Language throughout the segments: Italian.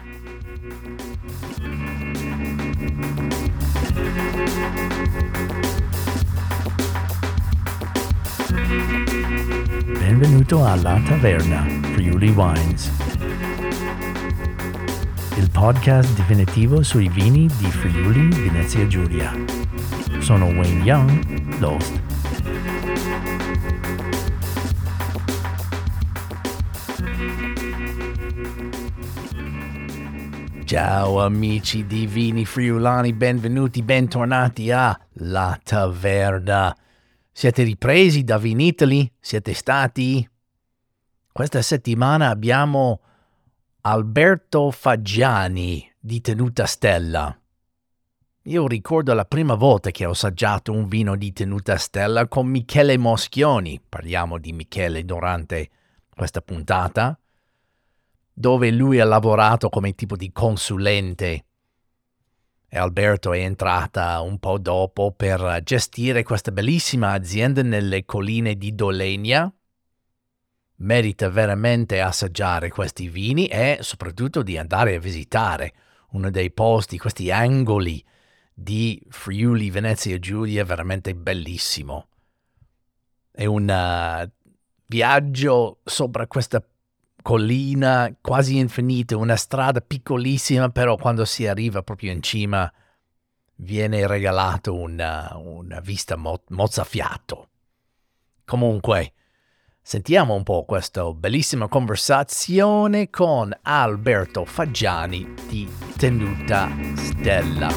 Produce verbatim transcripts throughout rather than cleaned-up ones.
Benvenuto alla Taverna, Friuli Wines, il podcast definitivo sui vini di Friuli Venezia Giulia. Sono Wayne Young, l'host. Ciao amici di vini friulani, benvenuti, bentornati a La Taverna. Siete ripresi da Vinitaly? Siete stati? Questa settimana abbiamo Alberto Faggiani di Tenuta Stella. Io ricordo la prima volta che ho assaggiato un vino di Tenuta Stella con Michele Moschioni. Parliamo di Michele durante questa puntata, dove lui ha lavorato come tipo di consulente e Alberto è entrata un po' dopo per gestire questa bellissima azienda nelle colline di Dolegna. Merita veramente assaggiare questi vini e soprattutto di andare a visitare uno dei posti, questi angoli di Friuli Venezia Giulia veramente bellissimo. È un uh, viaggio sopra questa collina quasi infinita, una strada piccolissima, però quando si arriva proprio in cima viene regalato una, una vista mo- mozzafiato. Comunque, sentiamo un po' questa bellissima conversazione con Alberto Faggiani di Tenuta Stella.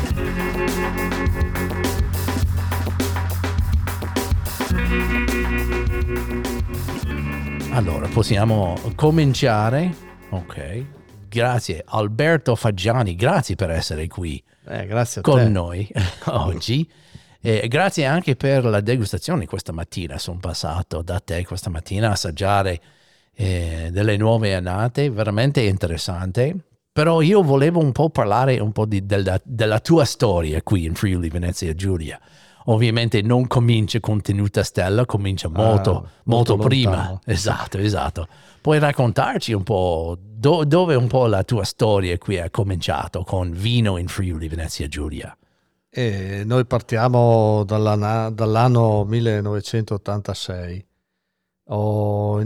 Allora, possiamo cominciare? Ok. Grazie Alberto Faggiani, grazie per essere qui eh, grazie a con te. noi oggi. E grazie anche per la degustazione questa mattina. Sono passato da te questa mattina a assaggiare eh, delle nuove annate, veramente interessante. Però io volevo un po' parlare un po' di, della, della tua storia qui in Friuli Venezia Giulia. Ovviamente non comincia con Tenuta Stella, comincia molto, ah, molto, molto prima. Lontano. Esatto, esatto. Puoi raccontarci un po' do, dove un po' la tua storia qui è cominciato con vino in Friuli Venezia Giulia? E noi partiamo dall'anno, dall'anno millenovecentottantasei. Ho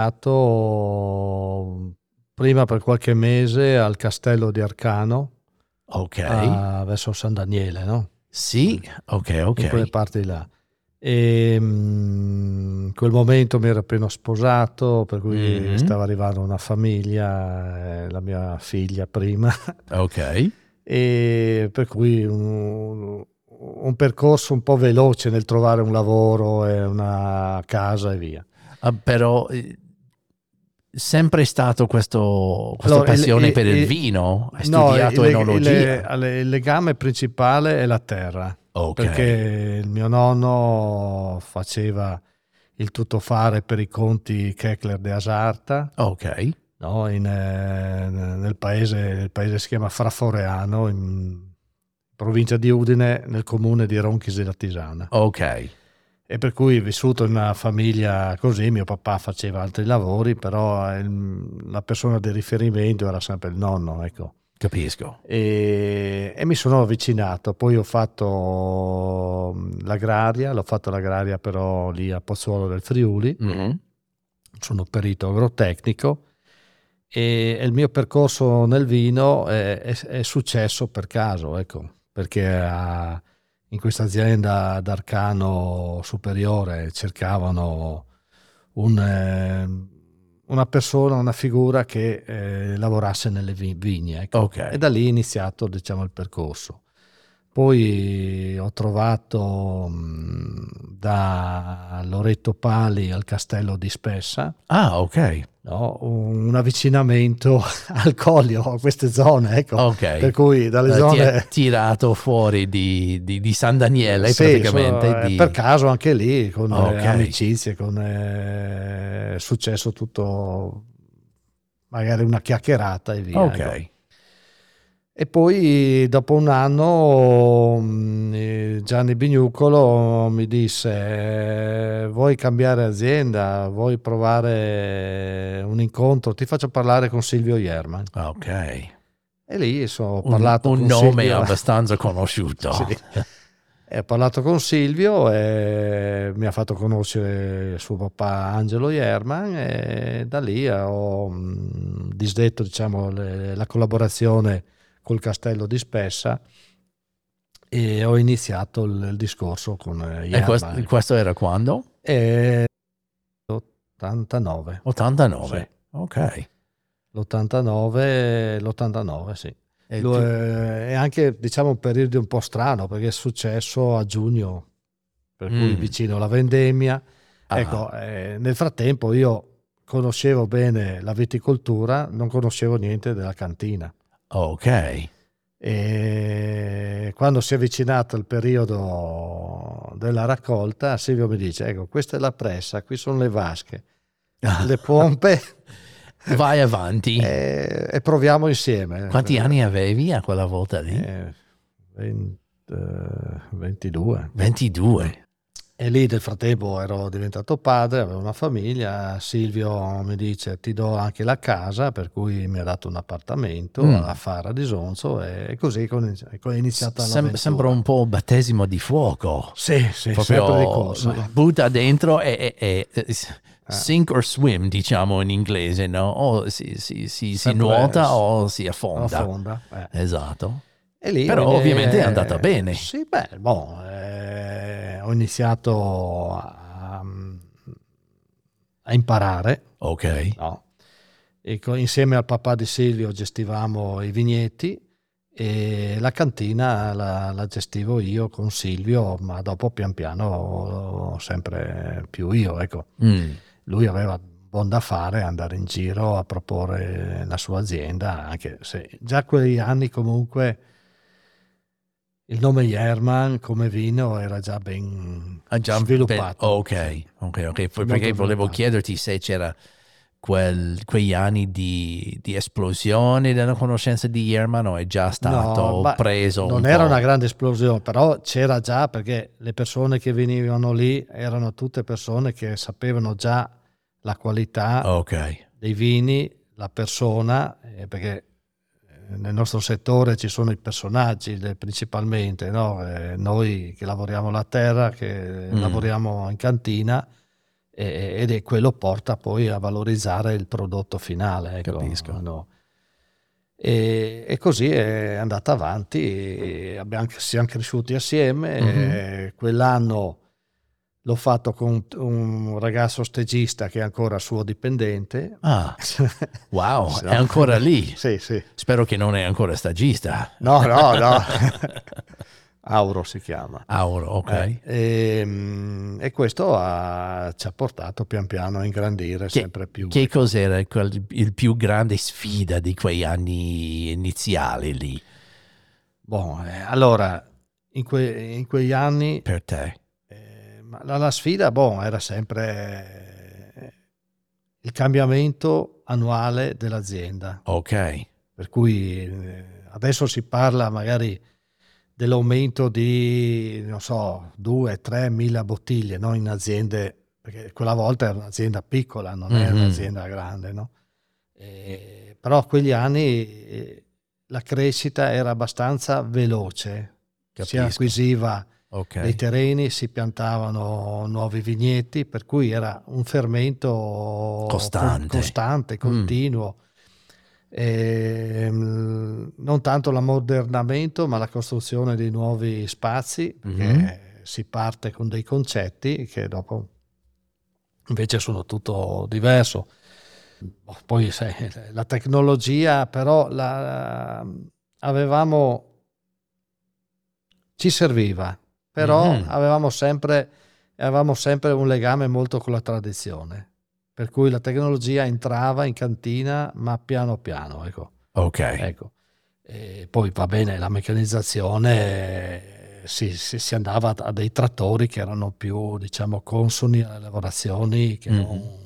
iniziato prima per qualche mese al castello di Arcano, ok, a, verso San Daniele, no? Sì, ok, ok. In quelle parti là. E in quel momento mi ero appena sposato, per cui mm-hmm. stava arrivando una famiglia, eh, la mia figlia prima. Ok. E per cui un, un percorso un po' veloce nel trovare un lavoro e una casa e via. Uh, però eh, sempre stato questo, questa allora, passione il, per il, il vino? Hai no, studiato il, enologia? Il, il legame principale è la terra, okay. Perché il mio nonno faceva il tuttofare per i conti Keckler de Asarta, ok. No, in, eh, nel paese, il paese si chiama Fraforeano, in provincia di Udine, nel comune di Ronchis della Tisana. Ok. E per cui vissuto in una famiglia così, mio papà faceva altri lavori, però il, la persona di riferimento era sempre il nonno, ecco. Capisco. E, e mi sono avvicinato, poi ho fatto l'agraria, l'ho fatto l'agraria però lì a Pozzuolo del Friuli, mm-hmm. sono perito agrotecnico e, e il mio percorso nel vino è, è, è successo per caso, ecco, perché a, in questa azienda d'Arcano Superiore cercavano un... Eh, una persona, una figura che eh, lavorasse nelle vigne, ecco. Okay. E da lì è iniziato, diciamo, il percorso. Poi ho trovato mh, da Loreto Pali al castello di Spessa, ah, ok, no, un avvicinamento al Collio, a queste zone, ecco. Okay. Per cui dalle uh, zone ti ha tirato fuori di, di, di San Daniele, sì, praticamente so, di... per caso anche lì con okay. eh, amicizie, con eh, successo tutto, magari una chiacchierata e via, ok. ecco. E poi dopo un anno mh, Gianni Bignucolo mi disse: eh, vuoi cambiare azienda, vuoi provare un incontro, ti faccio parlare con Silvio Jerman. Ok. E lì ho Un, parlato un con nome Silvio. abbastanza conosciuto. Sì. E ho parlato con Silvio e mi ha fatto conoscere suo papà Angelo Jerman, e da lì ho mh, disdetto, diciamo, le, la collaborazione col Castello di Spessa e ho iniziato il, il discorso con E Jerman. questo, questo era quando? E l'ottantanove. ottantanove. Sì. Ok. L'ottantanove, l'ottantanove, sì. E Lo, tu- eh, è anche, diciamo, un periodo un po' strano perché è successo a giugno, per cui Mm. vicino alla vendemmia. Ah. Ecco, eh, nel frattempo io conoscevo bene la viticoltura, non conoscevo niente della cantina. Ok. E quando si è avvicinato il periodo della raccolta, Silvio mi dice: ecco, questa è la pressa, qui sono le vasche, le pompe. Vai avanti. e, e proviamo insieme. Quanti anni avevi a quella volta lì? Eh, venti, ventidue. ventidue. E lì nel frattempo ero diventato padre, avevo una famiglia. Silvio mi dice: ti do anche la casa, per cui mi ha dato un appartamento Mm. a Fara di Sonzo, e così è iniziata Sem- l'avventura. sembra un po' battesimo di fuoco. Sì, sì, Proprio sempre di corsa. butta dentro e, e- e- sink or swim, diciamo in inglese, no? O si, si- si- si Sempre nuota s- o si affonda. affonda, eh. Esatto. E lì Però ho ini- ovviamente è andata bene. Sì, beh, boh, eh, ho iniziato a, a imparare, Ok. no? E co- insieme al papà di Silvio gestivamo i vigneti e la cantina la, la gestivo io con Silvio, ma dopo pian piano sempre più io, ecco. Mm. Lui aveva buon da fare andare in giro a proporre la sua azienda, anche se già quegli anni comunque il nome Jerman come vino era già ben Ah, già sviluppato. ben- ok, ok, ok. Perché Molto volevo sviluppato. chiederti se c'era quel- quegli anni di, di esplosione della conoscenza di Jerman o è già stato No, ma preso non un era po'? una grande esplosione, però c'era già, perché le persone che venivano lì erano tutte persone che sapevano già la qualità Ok. dei vini, la persona, eh, perché nel nostro settore ci sono i personaggi le- principalmente, no? Eh, noi che lavoriamo la terra, che Mm. lavoriamo in cantina, eh, ed è quello porta poi a valorizzare il prodotto finale, ecco, Capisco. no? E, e così è andata avanti, e abbiamo, siamo cresciuti assieme. Mhm. E quell'anno l'ho fatto con un ragazzo stagista che è ancora suo dipendente. Ah, wow, No. è ancora lì. Sì, sì. Spero che non è ancora stagista. No, no, no. Auro si chiama. Auro, ok. Eh, e, e questo ha- ci ha portato pian piano a ingrandire Che- sempre più. Che cos'era quel- il più grande sfida di quei anni iniziali lì Boh, eh, allora, in, que- in quegli anni per te? eh, ma la, la sfida, boh, era sempre eh, il cambiamento annuale dell'azienda. Ok. Per cui eh, adesso si parla magari dell'aumento di, non so, due tre mila bottiglie, no? In aziende, perché quella volta era un'azienda piccola, non era Mhm. un'azienda grande, no? Eh, però quegli anni eh, la crescita era abbastanza veloce, si Capisco. acquisiva Ok. dei terreni, si piantavano nuovi vigneti, per cui era un fermento Costante. con- costante, continuo. Ehm, non tanto l'ammodernamento, ma la costruzione di nuovi spazi, perché Mhm. si parte con dei concetti che dopo invece sono tutto diverso. Poi sai, la tecnologia, però la, avevamo, ci serviva, però Mhm. avevamo sempre, avevamo sempre un legame molto con la tradizione, per cui la tecnologia entrava in cantina, ma piano piano, ecco. Ok. Ecco. E poi va bene, la meccanizzazione, eh, si, si- si andava a dei trattori che erano più, diciamo, consoni alle lavorazioni che Mhm. non,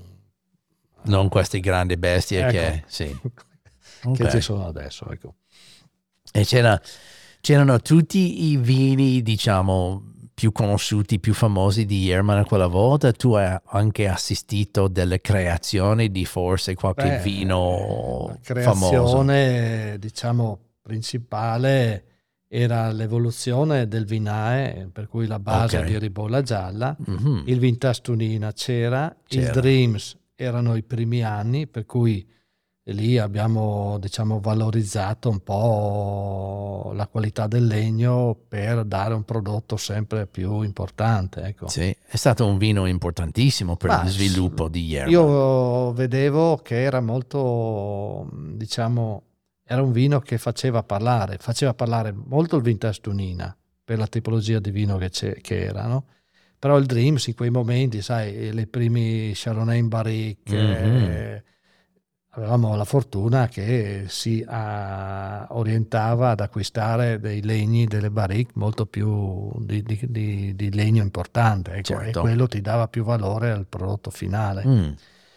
Non queste grandi bestie ecco, che... Sì. che Ok. ci sono adesso, ecco. E c'era, c'erano tutti i vini, diciamo, più conosciuti, più famosi di Jerman quella volta. Tu hai anche assistito delle creazioni di forse qualche Beh, vino la famoso. creazione, diciamo, principale era l'evoluzione del Vinae, per cui la base Ok. di Ribolla Gialla, Mhm. il Vintastunina c'era, il C'era. Dreams erano i primi anni, per cui lì abbiamo, diciamo, valorizzato un po' la qualità del legno per dare un prodotto sempre più importante, ecco. Sì, è stato un vino importantissimo per Ma lo s- sviluppo di Jerman. io vedevo che era molto, diciamo, era un vino che faceva parlare, faceva parlare molto il Vintage Tunina per la tipologia di vino che, c'è, che era, no? Però il Dreams in quei momenti, sai, le primi Chardonnay in barrique, Mhm. eh, avevamo la fortuna che si ah, orientava ad acquistare dei legni, delle barrique molto più di, di- di- di legno importante, ecco, e Certo. quello ti dava più valore al prodotto finale. Mm.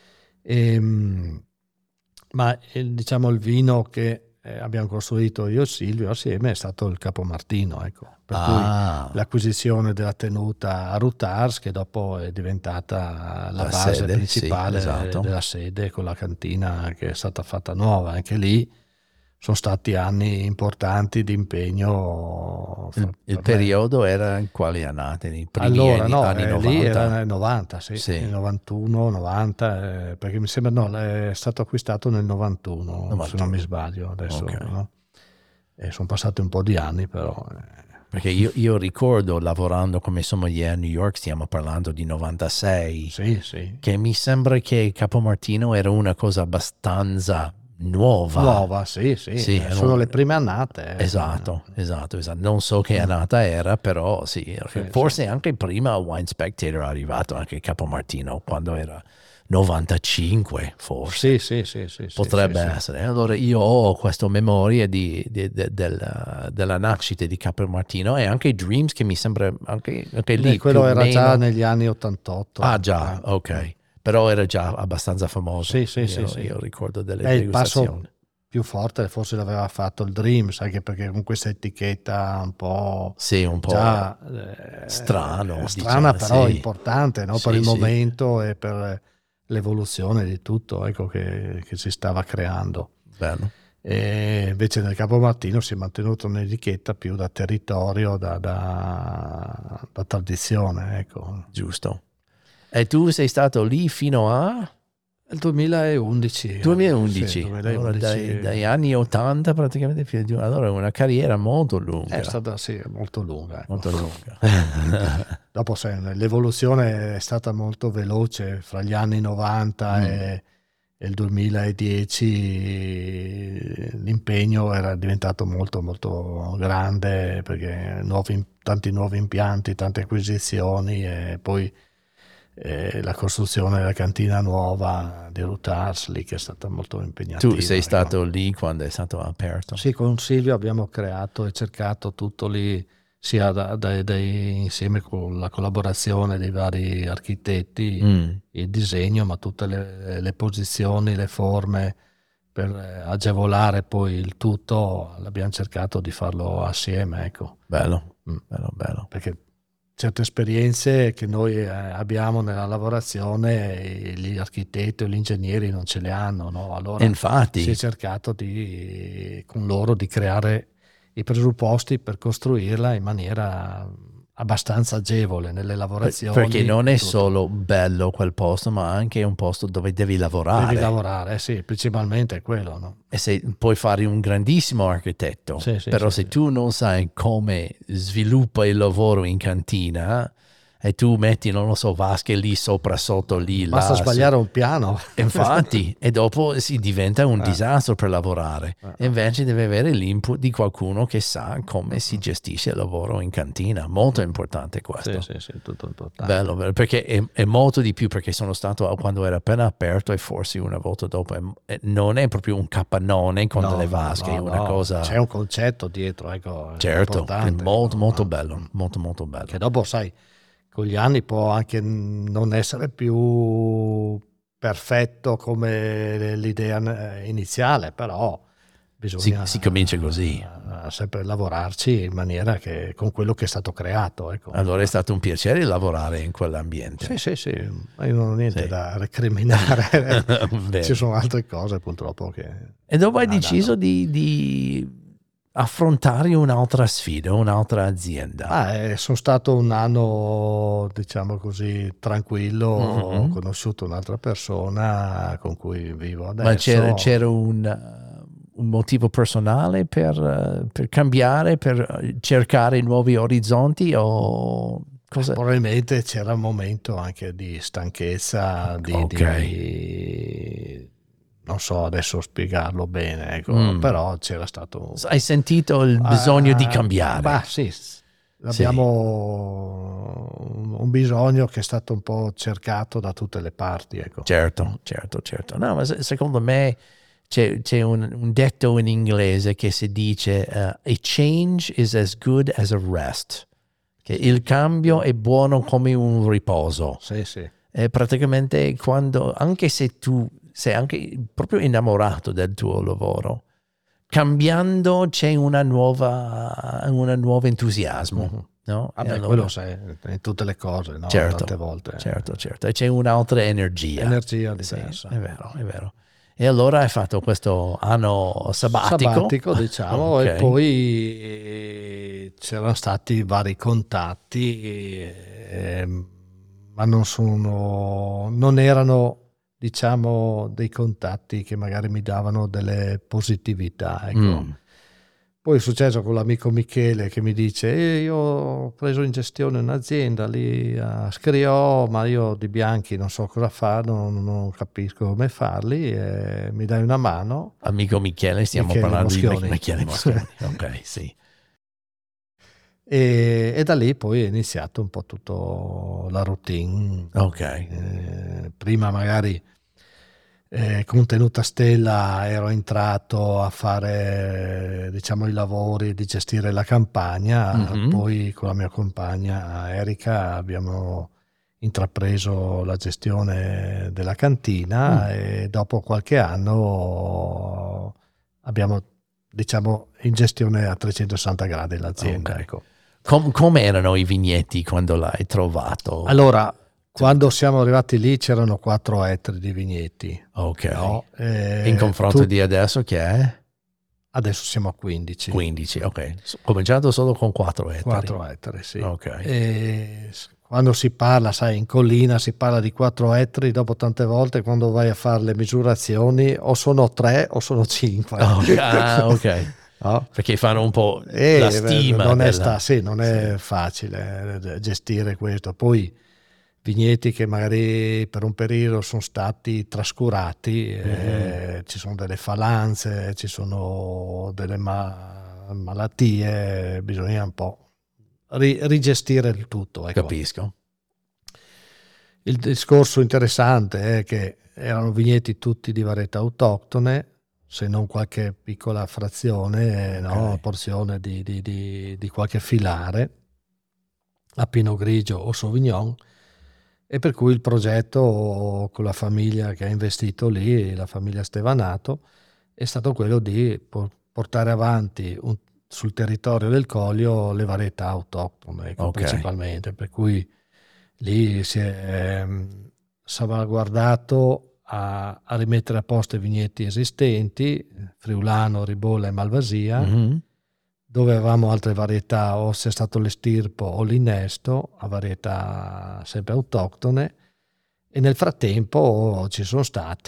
Ehm, ma eh, diciamo il vino che eh, abbiamo costruito io e Silvio assieme è stato il Capomartino, ecco. Per cui Ah, l'acquisizione della tenuta a Rutars, che dopo è diventata la la base sede, sì, principale esatto. della sede con la cantina che è stata fatta nuova. Anche lì sono stati anni importanti di impegno Il, fa- il per me. periodo era in quali annate? Nei primi Allora, anni, no, anni eh, lì era novanta? nel novanta, sì, nel Sì, novantuno, novanta, eh, perché mi sembra, no, è stato acquistato nel novantuno, se non mi novantuno. sbaglio adesso, Ok. no? E sono passati un po' di anni, però. Perché eh. io, io ricordo lavorando come sommelier a New York, stiamo parlando di novantasei, Sì, sì. che mi sembra che Capomartino era una cosa abbastanza nuova. Nuova, sì, sì, Sì, eh, era sono un- le prime annate. esatto, eh. esatto, esatto. Non so che Mm, annata era, però sì, sì, sì. forse anche prima Wine Spectator è arrivato anche Capomartino, quando era novantacinque, forse. Sì, sì, sì, sì, sì, sì, Potrebbe sì. essere. Allora io ho questa memoria di, di- de- del- della nascita di Capomartino e anche Dreams che mi sembra anche, anche Eh, lì più o quello era già meno. negli anni ottantotto. Ah già, eh. Mm. ok. Però era già abbastanza famoso. Sì, sì, sì, Io, sì. io ricordo delle Beh, il passo degustazioni. più forte forse l'aveva fatto il Dreams, anche perché con questa etichetta un po' Sì, un po' già eh, strano, strana, diciamo, però sì. importante, no? Per Sì, il sì. momento e per l'evoluzione di tutto, ecco, che, che si stava creando. Bello, E invece nel Capomartino si è mantenuto un'etichetta più da territorio, da, da- da tradizione, ecco. giusto. E tu sei stato lì fino a Nel duemilaundici, sì, duemilaundici, allora duemilaundici dai, dagli anni ottanta praticamente fino a di- allora una carriera molto è lunga, stata sì, molto lunga, ecco. molto lunga. Dopo sai, l'evoluzione è stata molto veloce fra gli anni novanta Mm. e, e il duemiladieci, l'impegno era diventato molto molto grande perché nuovi- tanti nuovi impianti, tante acquisizioni e poi eh, la costruzione della cantina nuova di Rutars lì che è stata molto Tu sei impegnativa, ecco. stato lì quando è stato aperto? Sì, con Silvio abbiamo creato e cercato tutto lì, sia da- dai- dai- insieme con la collaborazione dei vari architetti, Mm, il disegno, ma tutte le, le posizioni, le forme per eh, agevolare poi il tutto, l'abbiamo cercato di farlo assieme, ecco. bello, Mm. bello, bello. Perché certe esperienze che noi eh, abbiamo nella lavorazione, eh, gli architetti o gli ingegneri non ce le hanno, no? E Allora si è infatti, cercato di, con loro di creare i presupposti per costruirla in maniera abbastanza agevole nelle per- perché lavorazioni non e è tutto. solo bello quel posto, ma anche un posto dove devi Devi lavorare. lavorare, eh sì, principalmente è quello, no? E se puoi fare un grandissimo architetto, Sì, sì, però sì, se sì. tu non sai come sviluppa il lavoro in cantina e tu metti, non lo so, vasche lì sopra, sotto, lì, Basta là, su- sbagliare un piano. infatti, e dopo si diventa un Eh, disastro per lavorare. eh, E eh, invece deve avere l'input di qualcuno che sa come eh, si eh. gestisce il lavoro in cantina. Molto importante Sì, questo. sì, sì, tutto importante. Bello, bello, perché è, è molto di più, perché sono stato quando era appena aperto e forse una volta dopo, è- è- non è proprio un capannone con delle No, no, vasche, è no, una no, c'è cosa, un concetto dietro, ecco, è certo, è importante, molto ecco, molto no? bello, Mm. molto molto Che bello. dopo, sai, con gli anni può anche non essere più perfetto come l'idea eh, iniziale, però Si, si comincia bisogna, così. bisogna sempre lavorarci in maniera che con quello che è stato creato. Ecco. Allora è stato un piacere lavorare in quell'ambiente. Sì, sì, sì, ma io non ho niente Sì. da recriminare. Bene. Ci sono altre cose purtroppo che... E dopo hai Ah, deciso no. di, di affrontare un'altra sfida, un'altra azienda. Ah, eh, sono stato un anno, diciamo così, tranquillo, Mhm. ho conosciuto un'altra persona con cui vivo adesso. Ma c'era, c'era un, uh, un motivo personale per, uh, per cambiare, per cercare nuovi orizzonti o cosa? Probabilmente c'era un momento anche di stanchezza, di, Ok. di- non so adesso spiegarlo bene, ecco, Mm. però c'era stato... Hai sentito il bisogno di Ah, cambiare? bah, sì, abbiamo un- un bisogno che è stato un po' cercato da tutte le parti, ecco. Certo, certo, certo. No, ma se- secondo me c'è, c'è un, un detto in inglese che si dice uh, a change is as good as a rest. Che il cambio è buono come un riposo. Sì, sì. E praticamente quando, anche se tu sei anche proprio innamorato del tuo lavoro, cambiando c'è una nuova, una nuovo entusiasmo. Mhm. No? E Vabbè, allora- quello sai, in tutte le cose, no? Certo, Tante volte. certo, certo. E c'è un'altra energia. Energia Sì, diversa. è vero, è vero. E allora hai fatto questo anno sabbatico. Sabbatico, diciamo, Ok. e poi c'erano stati vari contatti, ehm, ma non sono, non erano, diciamo, dei contatti che magari mi davano delle positività, ecco. Mm. Poi è successo con l'amico Michele che mi dice eh, io ho preso in gestione un'azienda lì a Scriò, ma io di bianchi non so cosa fare, non, non capisco come farli, e mi dai una mano? Amico Michele, stiamo Michele parlando Moschioni. di Michele Moschioni. Ok, sì. E, e da lì poi è iniziato un po' tutto la routine. Ok. Eh, prima magari eh, con Tenuta Stella ero entrato a fare, diciamo, i lavori di gestire la campagna, Mhm. poi con la mia compagna Erika abbiamo intrapreso la gestione della cantina Mm. e dopo qualche anno abbiamo, diciamo, in gestione a trecentosessanta gradi l'azienda. Ok. Ecco. Com- come erano i vigneti quando l'hai trovato? Allora, quando siamo arrivati lì c'erano quattro ettari di vigneti. Ok. No? Eh, In confronto tu- di adesso che è? Adesso siamo a quindici. quindici, ok. S- Cominciato solo con quattro ettari. quattro ettari, sì. Ok. E s- quando si parla, sai, in collina si parla di quattro ettari, dopo tante volte quando vai a fare le misurazioni o sono tre o sono cinque. Ok, ah, ok. No? Perché fanno un po' E la stima. non è, della- sta- sì, non è facile eh, gestire questo. Poi vigneti che magari per un periodo sono stati trascurati, eh, ci sono delle falanze, ci sono delle ma- malattie, bisogna un po' ri- rigestire il tutto. Ecco. Capisco. Il discorso interessante è che erano vigneti tutti di varietà autoctone, se non qualche piccola frazione, no, Ok. porzione di, di- di- di qualche filare a Pinot Grigio o Sauvignon, e per cui il progetto con la famiglia che ha investito lì, la famiglia Stevanato, è stato quello di po- portare avanti un- sul territorio del Collio le varietà autoctone, ecco, Ok. principalmente, per cui lì si è ehm, salvaguardato a, a rimettere a posto i vigneti esistenti, Friulano, Ribolla e Malvasia, Mhm. dove avevamo altre varietà, o sia stato l'estirpo o l'innesto, a varietà sempre autoctone, e nel frattempo ci sono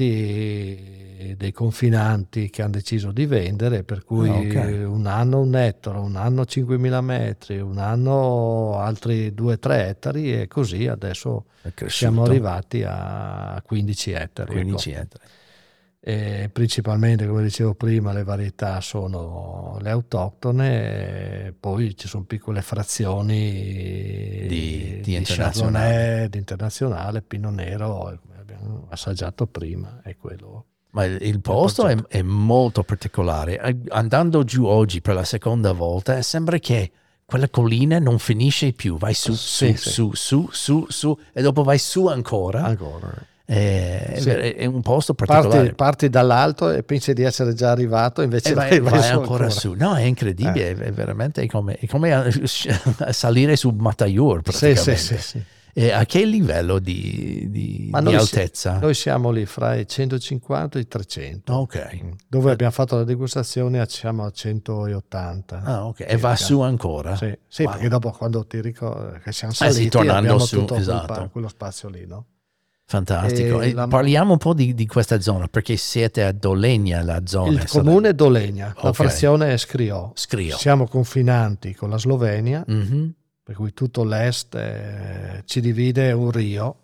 stati dei confinanti che hanno deciso di vendere, per cui Ah, ok. un anno un ettaro, un anno cinquemila metri, un anno altri due tre ettari, e così adesso È cresciuto. siamo arrivati a quindici ettari. quindici ecco. ettari. E principalmente, come dicevo prima, le varietà sono le autoctone, e poi ci sono piccole frazioni Di- di di internazionale. Chardonnay, di internazionale, Pinot Nero, come abbiamo assaggiato prima, è quello. Ma il, il posto è, è molto particolare. Eh, Andando giù oggi per la seconda volta, sembra che quella collina non finisce più. Vai su, Sì, su, sì. su, su, su, su, e dopo vai su ancora. Ancora. È, Sì. è, è un posto particolare. Parti, parti dall'alto e pensi di essere già arrivato, invece E vai, vai, vai su ancora, su. No, è incredibile, Eh. è veramente come, è come a- a salire su Mataiur Sì, praticamente. sì, sì, sì. E a che livello di, di, Ma di noi, altezza? noi siamo lì fra i centocinquanta e i trecento. Ok. Dove abbiamo fatto la degustazione siamo a centottanta. Ah, ok. E circa. va su ancora? Sì, sì, Wow. perché dopo quando ti ricordi che siamo Eh saliti sì, tornando abbiamo su, tutto quel esatto. pa- quello spazio lì, no? Fantastico. E E la- parliamo un po' di, di questa zona, perché siete a Dolegna, la zona. Il comune è Dolegna, la Ok. frazione è Scriò. Scriò. Siamo confinanti con la Slovenia, Mhm. per cui tutto l'est eh, ci divide un rio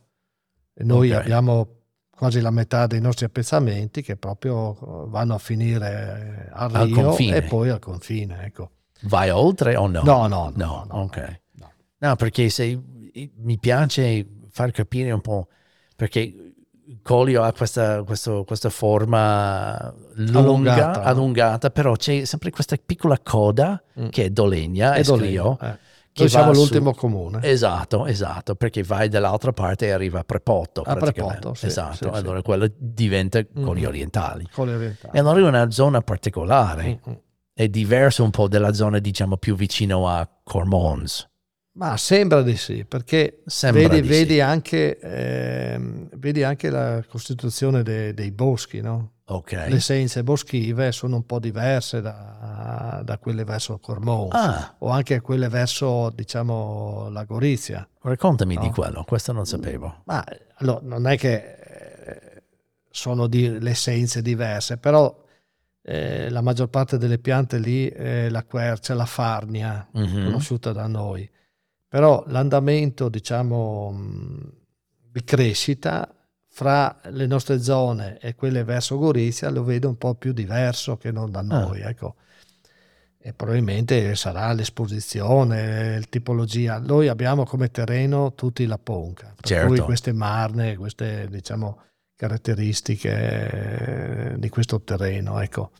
e noi Ok. abbiamo quasi la metà dei nostri appezzamenti che proprio vanno a finire al Al rio confine. e poi al confine, ecco. Vai oltre o no? No, no, no, No, no, no, ok. no. No, perché se, mi piace far capire un po', perché Collio ha questa, questo- questa forma lunga, Allungata, no? allungata, però c'è sempre questa piccola coda Mm. che è Dolegna, È è Dolegna, Scriò, eh. che Noi siamo va su- l'ultimo comune. Esatto, esatto, perché vai dall'altra parte e arriva a Prepoto. A praticamente. Prepoto, sì, esatto, sì, sì. allora quello diventa Colli Mm. Orientali. Colli E orientali. allora è una zona particolare, Mm, mm. è diverso un po' dalla zona, diciamo, più vicino a Cormons. Ma sembra di sì, perché Sembra vedi, di vedi, sì. anche, ehm, vedi anche la costituzione de- dei boschi, no? Ok. Le essenze boschive sono un po' diverse da, da quelle verso Cormons Ah, o anche quelle verso, diciamo, la Gorizia. raccontami di No. quello, questo non sapevo. Ma allora, non è che eh, sono di, le essenze diverse, però eh, la maggior parte delle piante lì è la quercia, la farnia, Mhm. conosciuta da noi. Però l'andamento, diciamo, mh, di crescita fra le nostre zone e quelle verso Gorizia lo vedo un po' più diverso che non da noi, ecco. E probabilmente sarà l'esposizione, la tipologia. Noi abbiamo come terreno tutti la ponca, per Certo. cui queste marne, queste, diciamo, caratteristiche eh, di questo terreno, ecco.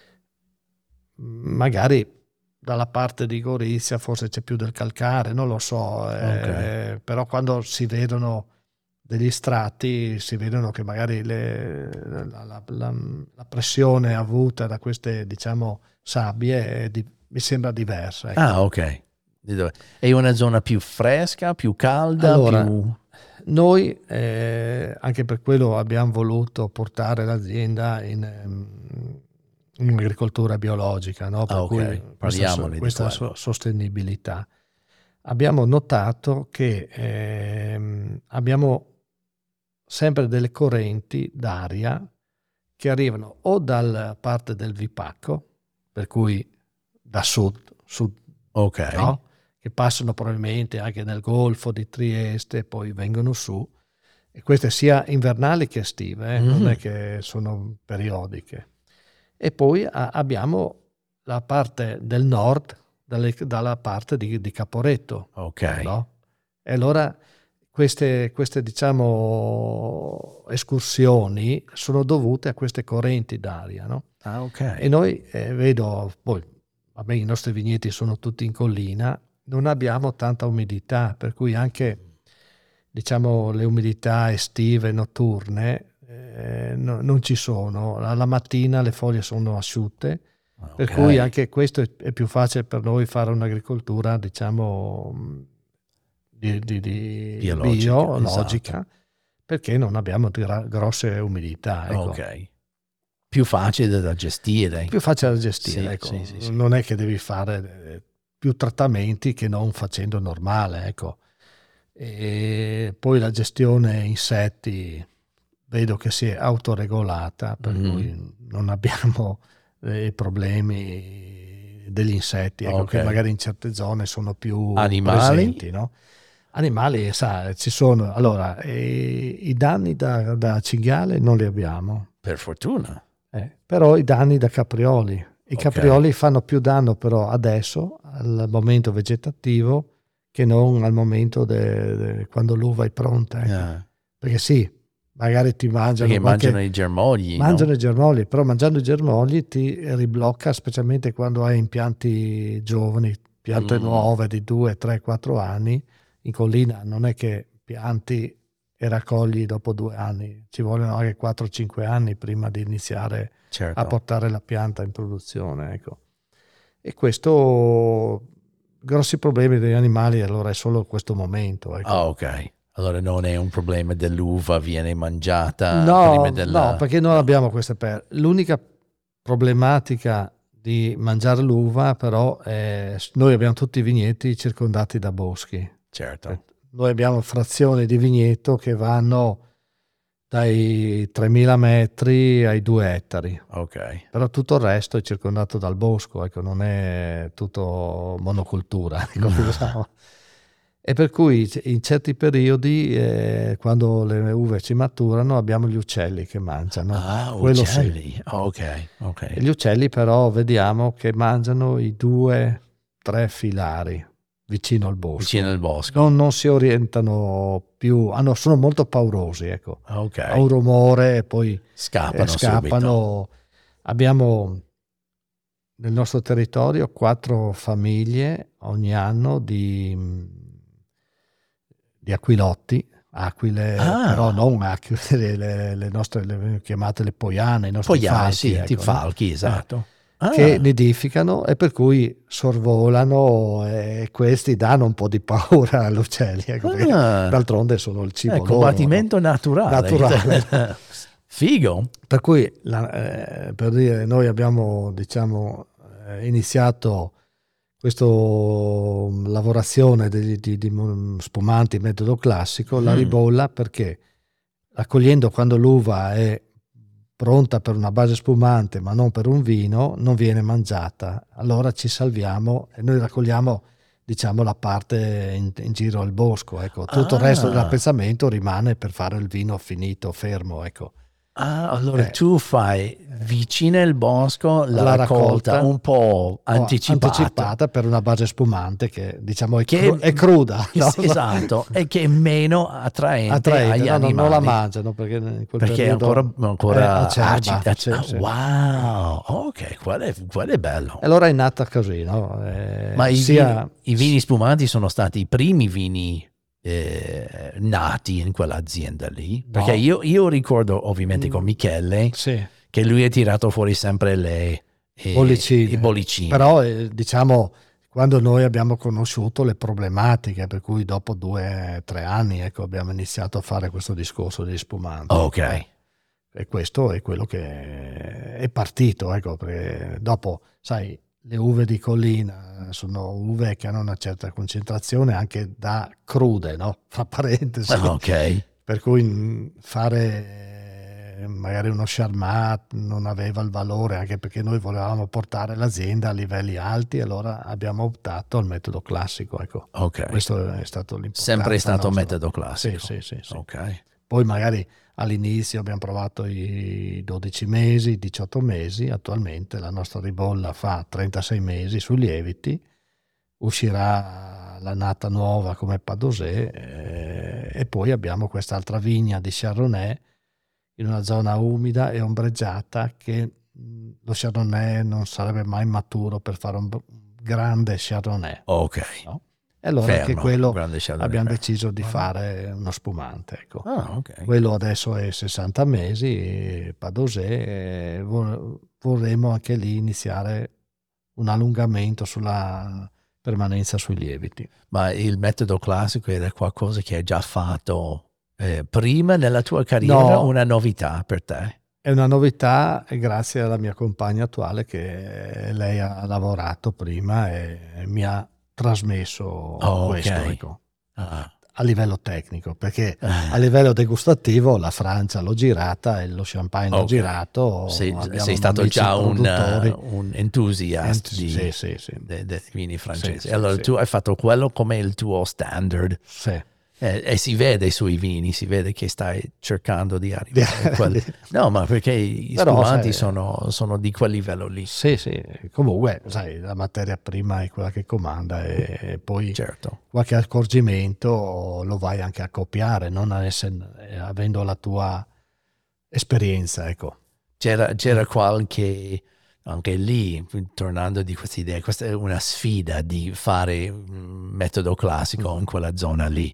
Magari dalla parte di Gorizia forse c'è più del calcare, non lo so, eh, Ok. però quando si vedono degli strati si vedono che magari le- la, la- la- la pressione avuta da queste, diciamo, sabbie è di- mi sembra diversa, ecco. Ah, ok. Di dove- È una zona più fresca, più calda, Allora, più... noi eh, anche per quello abbiamo voluto portare l'azienda in, ehm, in agricoltura biologica, no? Per Ah, ok. cui questa, Parliamone di questa quello. so- sostenibilità. Abbiamo notato che ehm, abbiamo sempre delle correnti d'aria che arrivano o dalla parte del Vipacco, per cui da sud, sud Ok. no? Che passano probabilmente anche nel Golfo di Trieste e poi vengono su, e queste sia invernali che estive, eh, non Mhm. è che sono periodiche. E poi a- abbiamo la parte del nord, dalle- dalla parte di, di Caporetto, Ok. no? E allora queste, queste, diciamo, escursioni sono dovute a queste correnti d'aria, no? Ah, ok. E noi eh, vedo, poi vabbè, i nostri vigneti sono tutti in collina, non abbiamo tanta umidità, per cui anche, diciamo, le umidità estive, notturne, eh, no- non ci sono. Alla mattina le foglie sono asciutte, per Ok. cui anche questo è, è più facile per noi fare un'agricoltura, diciamo, mh, di, di- di Biologica, biologica, esatto. perché non abbiamo gra- grosse umidità, ecco. Ok. Più facile da gestire. Più facile da gestire, Sì, ecco. sì, sì, sì. Non è che devi fare eh, più trattamenti che non facendo normale, ecco. E poi la gestione insetti vedo che si è autoregolata, per Mhm. cui non abbiamo eh, problemi degli insetti, ecco, Ok. che magari in certe zone sono più Animali? presenti, no? Animali, sa, ci sono. Allora, eh, i danni da, da cinghiale non li abbiamo. Per fortuna. Eh, però i danni da caprioli. I Ok. caprioli fanno più danno però adesso, al momento vegetativo, che non al momento de- de- quando l'uva è pronta. ecco. Ah, Perché sì, magari ti mangiano perché qualche- mangiano i germogli, mangiano no? i germogli, però mangiando i germogli ti riblocca, specialmente quando hai impianti giovani, piante Mm. nuove di due, tre, quattro anni. In collina non è che pianti e raccogli dopo due anni. Ci vogliono anche quattro cinque anni prima di iniziare certo. a portare la pianta in produzione, ecco. E questo, grossi problemi degli animali, allora è solo questo momento, ecco. Ah, ok. Allora non è un problema dell'uva, viene mangiata No, prima della... no, perché non abbiamo queste per. L'unica problematica di mangiare l'uva, però, è, noi abbiamo tutti i vigneti circondati da boschi. Certo. Noi abbiamo frazioni di vigneto che vanno dai tremila metri ai due ettari. Ok. Però tutto il resto è circondato dal bosco, ecco, non è tutto monocultura. Ecco, diciamo. E per cui in certi periodi, eh, quando le uve ci maturano, abbiamo gli uccelli che mangiano. Ah, Quello uccelli. sì. Oh, ok, ok. E gli uccelli però vediamo che mangiano i due, tre filari vicino al bosco. Vicino al bosco. Non, non si orientano più, hanno, sono molto paurosi, ecco. Ok. Ha un rumore e poi Scappano, eh, scappano. Abbiamo nel nostro territorio quattro famiglie ogni anno di, di aquilotti, aquile, Ah. però non aquile, le, le nostre le, chiamate le poiane, i nostri Poiane, falchi, sì, ecco, tipo no? falchi, esatto. Eh, Ah. che nidificano e per cui sorvolano e questi danno un po' di paura agli uccelli, ecco, perché Ah. d'altronde sono il cibo Eh, loro, combattimento no? naturale. naturale. Figo. Per cui, la, eh, per dire, noi abbiamo, diciamo, eh, iniziato questa lavorazione di, di, di spumanti metodo classico, Mm. la ribolla, perché raccogliendo quando l'uva è pronta per una base spumante ma non per un vino, non viene mangiata. Allora ci salviamo e noi raccogliamo, diciamo, la parte in, in giro al bosco, ecco. Tutto Ah. il resto dell'appezzamento rimane per fare il vino finito, fermo, ecco. Ah, allora Eh. tu fai vicino al bosco la, La raccolta, raccolta un po' anticipata. anticipata per una base spumante che, diciamo, è, Che- cru- è cruda, no? Esatto, e che è meno attraente, Attraente, agli no, no, animali. non la mangiano perché in quel Perché è periodo ancora, ancora è acerba, acida. sì, Ah, sì. wow, ok, quello è, quello è bello. E allora è nata così, no? Eh, Ma i, sia, vini, i vini spumanti sono stati i primi vini eh, nati in quell'azienda lì? Perché No. io, io ricordo ovviamente con Mm. Michele sì, che lui ha tirato fuori sempre le eh, bollicine. i bollicini. Però eh, diciamo, quando noi abbiamo conosciuto le problematiche, per cui dopo due o tre anni, ecco, abbiamo iniziato a fare questo discorso degli spumanti. Ok. Eh, e questo è quello che è partito, ecco, perché dopo, sai, le uve di collina sono uve che hanno una certa concentrazione anche da crude, no? Fra parentesi. Ok. Per cui fare magari uno Charmat non aveva il valore, anche perché noi volevamo portare l'azienda a livelli alti, allora abbiamo optato al metodo classico, ecco. Ok. Questo è stato l'importante. Sempre stato nostra. metodo classico. Sì, sì, sì, sì. Ok. Poi magari all'inizio abbiamo provato i dodici mesi, i diciotto mesi, attualmente la nostra ribolla fa trentasei mesi sui lieviti, uscirà l'annata nuova come Padosè eh, e poi abbiamo quest'altra vigna di Chardonnay in una zona umida e ombreggiata che mh, lo Chardonnay non sarebbe mai maturo per fare un grande Chardonnay. Ok. No? E allora Fermo, anche quello grande Chardonnay. abbiamo deciso di fare uno spumante, ecco. Ah, ok. Quello adesso è sessanta mesi, Padosè, e vor- vorremmo anche lì iniziare un allungamento sulla permanenza sui lieviti. Ma il metodo classico era qualcosa che hai già fatto eh, prima nella tua carriera, No. una novità per te? È una novità e grazie alla mia compagna attuale che lei ha lavorato prima e mi ha trasmesso Oh, questo, ok. ecco, Ah. a livello tecnico, perché Ah. a livello degustativo la Francia l'ho girata e lo champagne l'ho Ok. girato. Sei, abbiamo sei stato amici già un, produttori. uh, un entusiasta Ent- di, sì, sì, sì. de- dei vini francesi. Sì, sì, allora sì. tu hai fatto quello come il tuo standard Sì. eh, e si vede sui vini, si vede che stai cercando di arrivare a quel... Di- No, ma perché i Però, spumanti sai, sono, sono di quel livello lì. Sì, sì, comunque, sai, la materia prima è quella che comanda e poi Certo. qualche accorgimento lo vai anche a copiare, non a essere, avendo la tua esperienza, ecco. C'era, c'era qualche, anche lì, tornando di questa idea, questa è una sfida di fare un metodo classico in quella zona lì.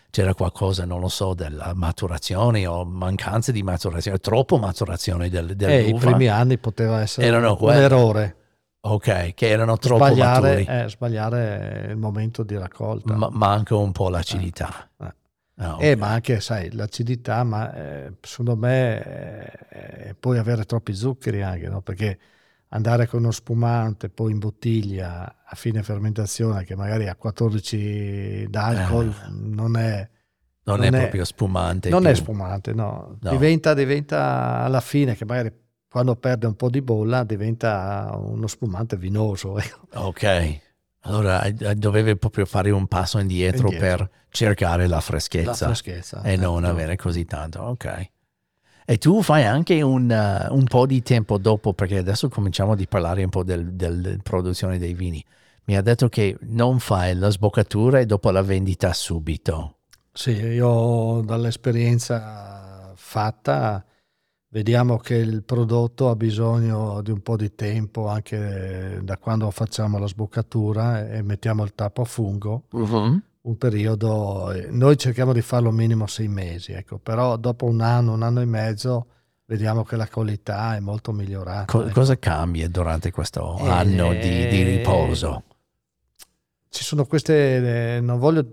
c'era qualcosa, non lo so, della maturazione o mancanza di maturazione, troppo maturazione del, dell'uva. Eh, i primi anni poteva essere Erano un quelli. errore. Ok, che erano troppo Sbagliare, maturi. eh, sbagliare il momento di raccolta. Ma manca un po' l'acidità. Eh, eh. Ah, Eh, ok. ma anche, sai, l'acidità, ma eh, secondo me eh, puoi avere troppi zuccheri anche, no? Perché andare con uno spumante poi in bottiglia a fine fermentazione che magari ha quattordici d'alcol Eh, non è non, non è è, proprio spumante non più. è spumante, no. No. Diventa, diventa alla fine che magari quando perde un po' di bolla diventa uno spumante vinoso. Ok, allora eh, dovevi proprio fare un passo indietro, Indietro. per cercare la freschezza, La freschezza. e eh, non no. avere così tanto. Ok. E tu fai anche un, uh, un po' di tempo dopo, perché adesso cominciamo a parlare un po' del, del produzione dei vini. Mi ha detto che non fai la sboccatura e dopo la vendita subito. Sì, io dall'esperienza fatta vediamo che il prodotto ha bisogno di un po' di tempo anche da quando facciamo la sboccatura e mettiamo il tappo a fungo, Uh-huh. un periodo, noi cerchiamo di farlo minimo sei mesi, ecco, però dopo un anno, un anno e mezzo vediamo che la qualità è molto migliorata. Co- ecco. cosa cambia durante questo E- anno di, di riposo? Ci sono queste, eh, non voglio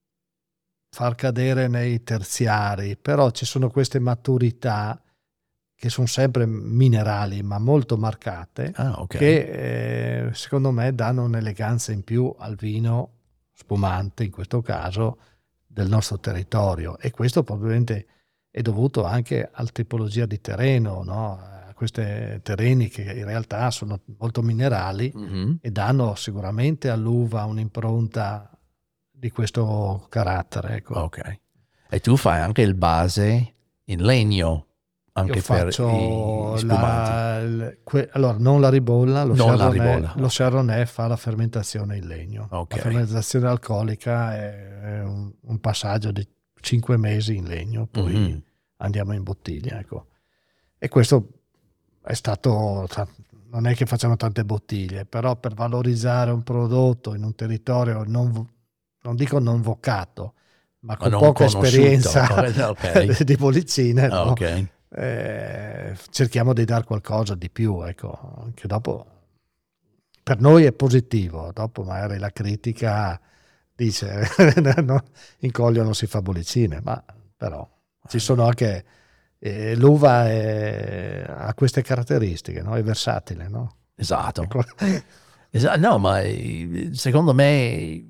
far cadere nei terziari, però ci sono queste maturità che sono sempre minerali ma molto marcate, Ah, ok. che eh, secondo me danno un'eleganza in più al vino spumante, in questo caso del nostro territorio, e questo probabilmente è dovuto anche alla tipologia di terreno, no? A questi terreni che in realtà sono molto minerali Mhm. e danno sicuramente all'uva un'impronta di questo carattere, ecco. Ok. E tu fai anche il base in legno, anche Io per i, faccio i spumanti. la, il- que- allora non la ribolla, lo Non la Chardonnay, ribolla, lo ok. Chardonnay fa la fermentazione in legno. Ok. La fermentazione alcolica è, è un, un passaggio di cinque mesi in legno, poi Mhm. andiamo in bottiglia, ecco. E questo è stato, non è che facciamo tante bottiglie, però per valorizzare un prodotto in un territorio non, vo- non dico non vocato, ma Ma con non poca conosciuto. esperienza Ok. di bollicine, Ah, no? ok. Eh, cerchiamo di dare qualcosa di più, ecco, che dopo per noi è positivo, dopo magari la critica dice no, in Coglio non si fa bollicine, ma però ci sono anche eh, l'uva è- ha queste caratteristiche, no? È versatile, no? Esatto. Ecco. Esa- no, ma eh, secondo me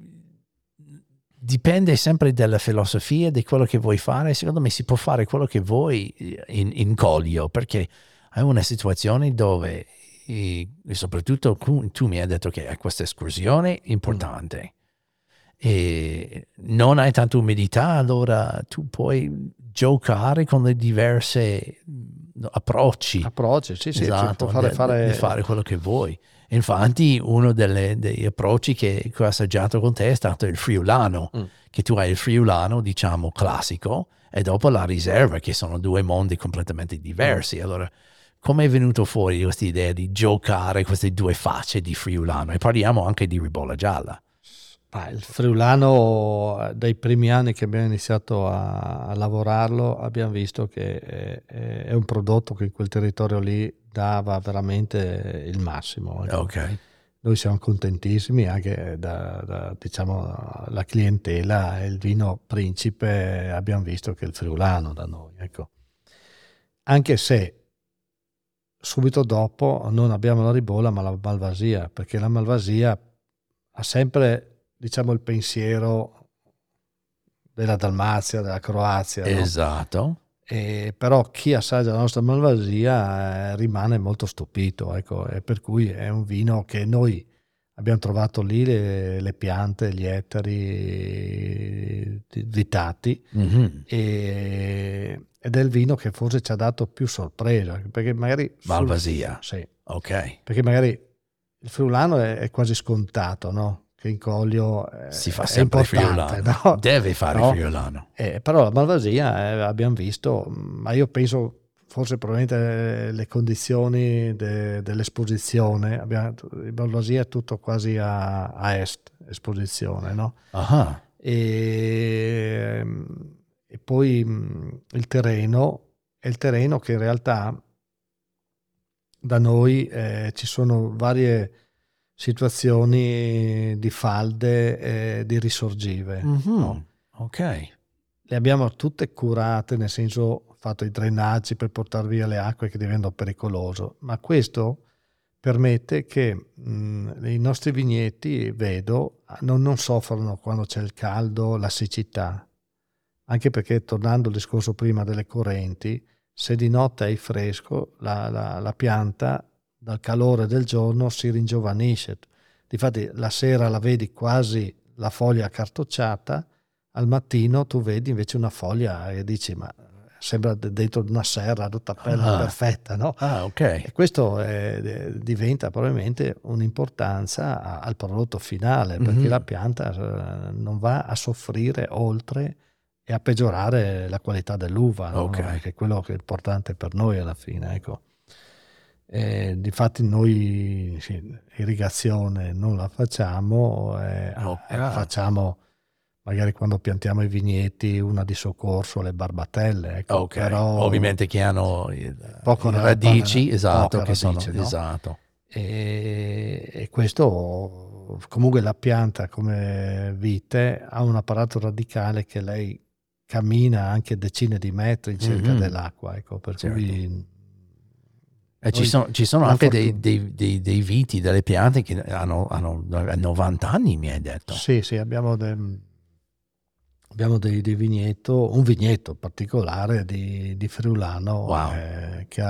dipende sempre dalla filosofia di quello che vuoi fare. Secondo me si può fare quello che vuoi in, in Coglio, perché hai una situazione dove, e, e soprattutto tu, tu mi hai detto che hai questa escursione importante e non hai tanta umidità, allora tu puoi giocare con le diverse mm, approcci. Approcci, sì, sì, ci Esatto, può fare di fare fare quello che vuoi. Infatti uno delle- degli approcci che, che ho assaggiato con te è stato il friulano, Mm. che tu hai il friulano, diciamo, classico, e dopo la riserva, che sono due mondi completamente diversi. Allora, come è venuto fuori questa idea di giocare queste due facce di friulano? E parliamo anche di ribolla gialla. Ah, il friulano, eh, dai primi anni che abbiamo iniziato a, a lavorarlo, abbiamo visto che è, è- è un prodotto che in quel territorio lì dava veramente il massimo, ecco. Ok. Noi siamo contentissimi anche da, da, diciamo, la clientela, il vino principe, abbiamo visto che è il friulano da noi, ecco. Anche se subito dopo non abbiamo la ribolla ma la malvasia, perché la malvasia ha sempre, diciamo, il pensiero della Dalmazia, della Croazia, no? Esatto. E però chi assaggia la nostra malvasia eh, rimane molto stupito, ecco, e per cui è un vino che noi abbiamo trovato lì le, le piante, gli ettari vitati, Mhm. e, ed è il vino che forse ci ha dato più sorpresa, perché magari sul- Malvasia. sì, Ok. perché magari il friulano è, è quasi scontato, no? Che in Coglio è, Si fa è sempre importante, friulano. no? Deve fare No? friulano. Eh, però la malvasia eh, abbiamo visto, ma io penso forse probabilmente eh, le condizioni de- dell'esposizione, abbiamo, il malvasia è tutto quasi a, a est esposizione, no? Ah, e, e poi mh, il terreno è il terreno che in realtà da noi eh, ci sono varie situazioni di falde e di risorgive, Mhm. no? Ok. Le abbiamo tutte curate, nel senso fatto i drenaggi per portare via le acque che diventano pericoloso, ma questo permette che mh, i nostri vigneti, vedo, non, non soffrono quando c'è il caldo, la siccità, anche perché, tornando al discorso prima delle correnti, se di notte hai fresco, la, la, la pianta dal calore del giorno si ringiovanisce. Difatti la sera la vedi quasi la foglia accartocciata, al mattino tu vedi invece una foglia e dici ma sembra dentro una serra tutta bella, Ah, perfetta, no? ah, ok. E questo è, diventa probabilmente un'importanza a- al prodotto finale, perché Mhm. la pianta eh, non va a soffrire oltre e a peggiorare la qualità dell'uva, no? Ok. Che è quello che è importante per noi alla fine, ecco. E difatti noi sì, irrigazione non la facciamo, eh, Oh, eh, ah, facciamo magari quando piantiamo i vigneti una di soccorso, le barbatelle, ecco, ok. però Ovviamente che hanno i, poco i ra- radici, esatto, poca che sono, radice, no? esatto. E, e questo comunque la pianta come vite ha un apparato radicale che lei cammina anche decine di metri in cerca Mhm. dell'acqua, ecco, per Certo. cui E ci noi sono, ci sono la anche fortuna. dei, dei- dei- dei viti, delle piante che hanno, hanno novanta anni, mi hai detto. Sì, sì, abbiamo, de- abbiamo dei, dei vigneto, un vigneto particolare di, di Friulano Wow, eh, che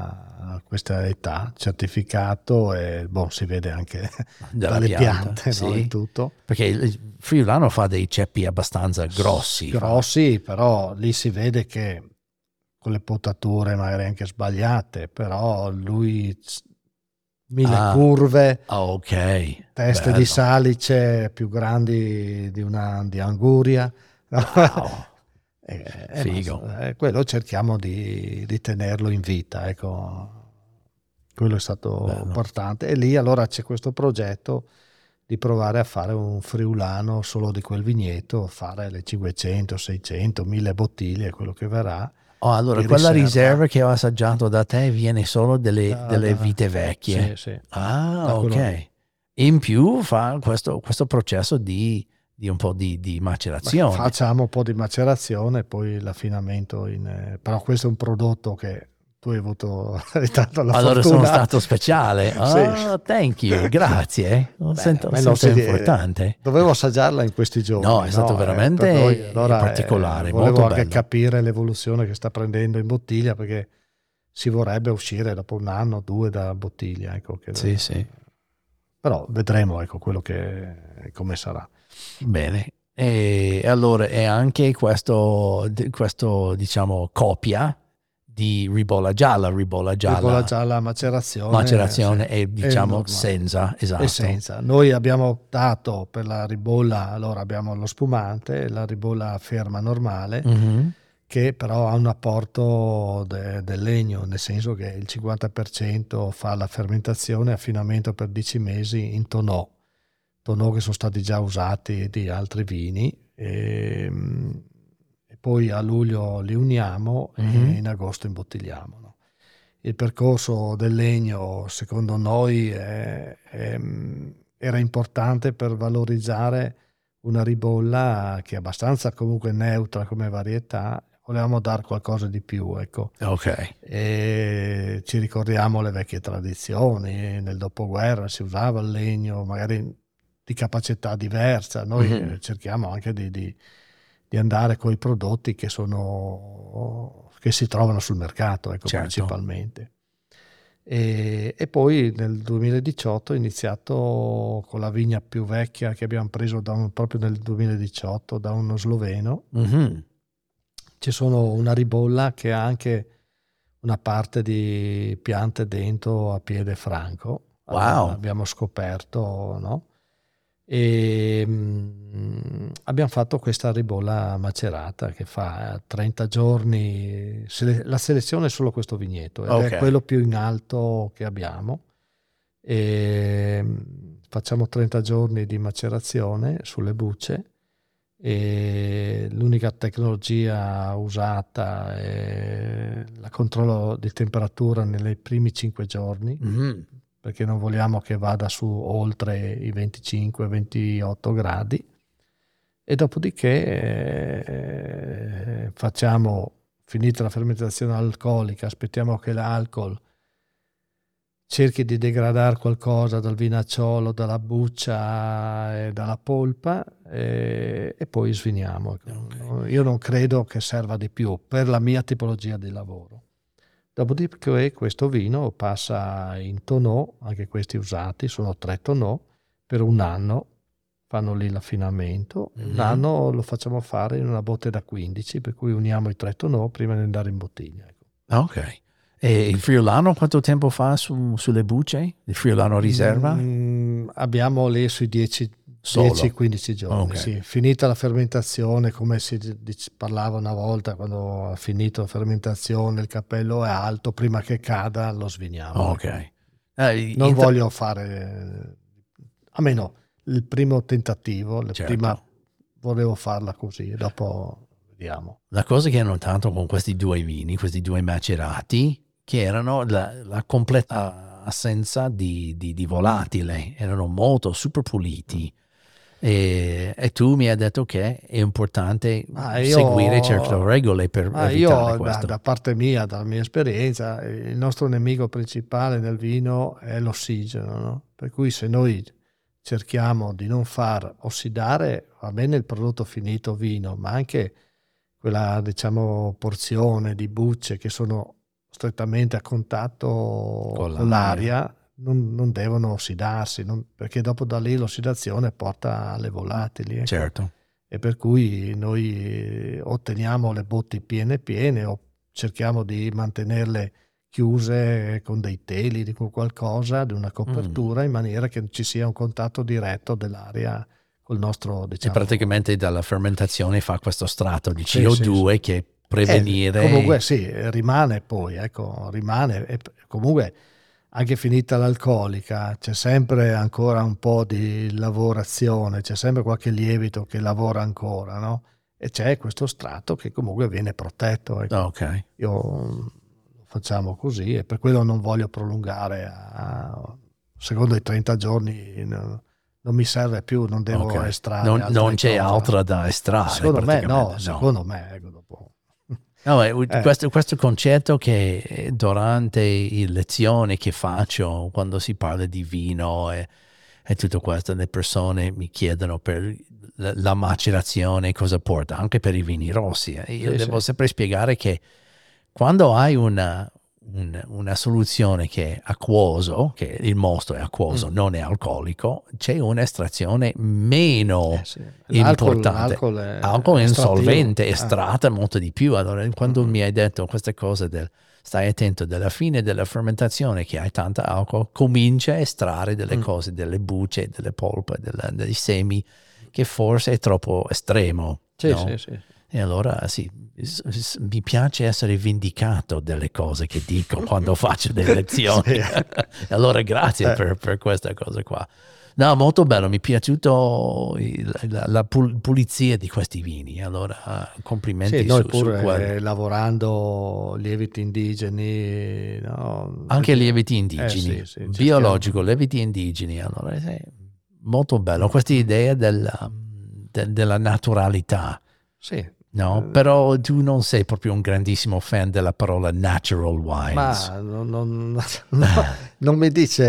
ha questa età, certificato e boh, si vede anche della dalle pianta, piante, no, il sì. tutto. Perché il friulano fa dei ceppi abbastanza S- grossi, fa. grossi, però lì si vede che con le potature magari anche sbagliate, però lui s- mille Ah, curve, ok, teste di bello. salice più grandi di una di anguria. No? Wow, E, e figo. basta. E quello cerchiamo di, di tenerlo in vita, ecco. Quello è stato Bello. importante. E lì allora c'è questo progetto di provare a fare un friulano solo di quel vigneto, fare le cinquecento, seicento, mille bottiglie, quello che verrà, Oh, allora, di quella riserva. riserva che ho assaggiato da te viene solo delle, Da, delle da- vite sì, vecchie. sì, da Ah, quello lì. ok. In più fa questo, questo processo di, di un po' di, di Ma macerazione. facciamo un po' di macerazione e poi l'affinamento in... eh, però questo è un prodotto che tu hai avuto tanto la Allora sono fortuna. stato speciale. Sì. Ah, thank you, grazie. Lo Beh, a sento, me non sento si di- importante. dovevo assaggiarla in questi No, giorni, è stato no? Eh, per noi veramente allora eh, particolare, volevo molto anche bello. capire l'evoluzione che sta prendendo in bottiglia perché si vorrebbe uscire dopo un anno o due da bottiglia, ecco, che- Sì, sì. però vedremo ecco, quello che, come sarà. Bene. E allora è anche questo, questo diciamo, copia di ribolla gialla, ribolla Ribolla gialla, gialla macerazione, sì, macerazione e è diciamo normale. senza, esatto. Essenza. Noi abbiamo optato per la ribolla, allora abbiamo lo spumante, la ribolla ferma normale, Mhm. che però ha un apporto de- del legno, nel senso che il cinquanta per cento fa la fermentazione e affinamento per dieci mesi in tonneau, tonneau che sono stati già usati di altri vini e, e poi a luglio li uniamo e Mhm. in agosto imbottigliamo. No? Il percorso del legno secondo noi è- è- era importante per valorizzare una ribolla che è abbastanza comunque neutra come varietà, volevamo dare qualcosa di più, ecco. Ok, E ci ricordiamo le vecchie tradizioni, nel dopoguerra si usava il legno, magari di capacità diversa, noi Mhm. eh, cerchiamo anche di, di- di andare con i prodotti che sono, che si trovano sul mercato, ecco, Certo. principalmente. E, e poi nel duemiladiciotto ho iniziato con la vigna più vecchia che abbiamo preso da un- proprio nel duemiladiciotto da uno sloveno. Mhm. Ci sono una ribolla che ha anche una parte di piante dentro a piede franco, abbiamo, Wow. abbiamo scoperto, no? E mm, abbiamo fatto questa ribolla macerata che fa trenta giorni, sele- la selezione è solo questo vigneto ed è Ok. quello più in alto che abbiamo e mm, facciamo trenta giorni di macerazione sulle bucce e l'unica tecnologia usata è il controllo di temperatura nei primi cinque giorni, Mm. perché non vogliamo che vada su oltre i venticinque ventotto gradi, e dopodiché eh, facciamo, finita la fermentazione alcolica, aspettiamo che l'alcol cerchi di degradare qualcosa dal vinacciolo, dalla buccia e dalla polpa, e, e poi sviniamo. Okay. Io non credo che serva di più per la mia tipologia di lavoro. Dopodiché questo vino passa in tonneau, anche questi usati, sono tre tonneau, per un anno fanno lì l'affinamento, Mm-hmm. un anno lo facciamo fare in una botte da quindici, per cui uniamo i tre tonneau prima di andare in bottiglia. Ok. E il Friulano quanto tempo fa su, sulle bucce? Il Friulano riserva? Mm, abbiamo lì sui dieci quindici giorni. Okay. Sì. Finita la fermentazione, come si dice, parlava una volta, quando ha finito la fermentazione, il cappello è alto, prima che cada lo sviniamo. Ok. Eh, Non inter- voglio fare, a meno il primo tentativo, la Certo. prima volevo farla così, dopo vediamo. La cosa che ho notato con questi due vini, questi due macerati, che erano la, la completa assenza di, di, di volatile, erano molto super puliti. E, e tu mi hai detto che è importante Ah, io- seguire certe regole per Ah, evitare io da, questo. da parte mia, dalla mia esperienza, il nostro nemico principale nel vino è l'ossigeno, no? Per cui se noi cerchiamo di non far ossidare, va bene il prodotto finito vino, ma anche quella, diciamo, porzione di bucce che sono strettamente a contatto Con con, l'aria. l'aria, non, non devono ossidarsi, non- perché dopo da lì l'ossidazione porta alle volatili. Ecco. Certo. E per cui noi otteniamo le botti piene piene o cerchiamo di mantenerle chiuse con dei teli, di qualcosa, di una copertura, Mm. in maniera che ci sia un contatto diretto dell'aria col nostro, E diciamo... praticamente dalla fermentazione fa questo strato di Sì, C O sì, due sì. che prevenire... Eh, comunque sì, rimane poi, ecco, rimane, e comunque anche finita l'alcolica c'è sempre ancora un po' di lavorazione, c'è sempre qualche lievito che lavora ancora, no? E c'è questo strato che comunque viene protetto. Ecco. Ok. Io lo facciamo così e per quello non voglio prolungare a, secondo i trenta giorni, no, non mi serve più, non devo Ok. estrarre Non, altre non c'è cose. altra da estrarre. Secondo me no, praticamente, secondo me, ecco, dopo. No, eh, Eh. questo, questo concetto che durante le lezioni che faccio, quando si parla di vino e, e tutto questo, le persone mi chiedono per la, la macerazione cosa porta, anche per i vini rossi. eh. Io Sì, devo sì. sempre spiegare che quando hai una, un- una soluzione che è acquoso, che il mosto è acquoso, Mm. non è alcolico, c'è un'estrazione meno Eh sì. L'alcol, importante. l'alcol è, Alcol è un estrattivo. solvente, Eh. estratta molto di più. Allora, quando Mm. mi hai detto queste cose del stai attento della fine della fermentazione che hai tanta alcol, comincia a estrarre delle Mm. cose, delle bucce, delle polpe, delle- dei semi, che forse è troppo estremo. Sì, no? sì, sì. E allora sì, s- s- mi piace essere vindicato delle cose che dico quando faccio delle lezioni. Sì. E allora grazie Eh. per, per questa cosa qua. No, molto bello, mi è piaciuto il- la, la pul- pulizia di questi vini. Allora, complimenti Sì, noi su, su pure quello. eh, lavorando lieviti indigeni, no? Anche Perché- lieviti eh, indigeni, sì, sì, biologico, lieviti indigeni. Allora, sì, molto bello. Questa idea della, de- della naturalità. Sì. No, Eh, però tu non sei proprio un grandissimo fan della parola natural wines. Ma non, non- no, non mi dice...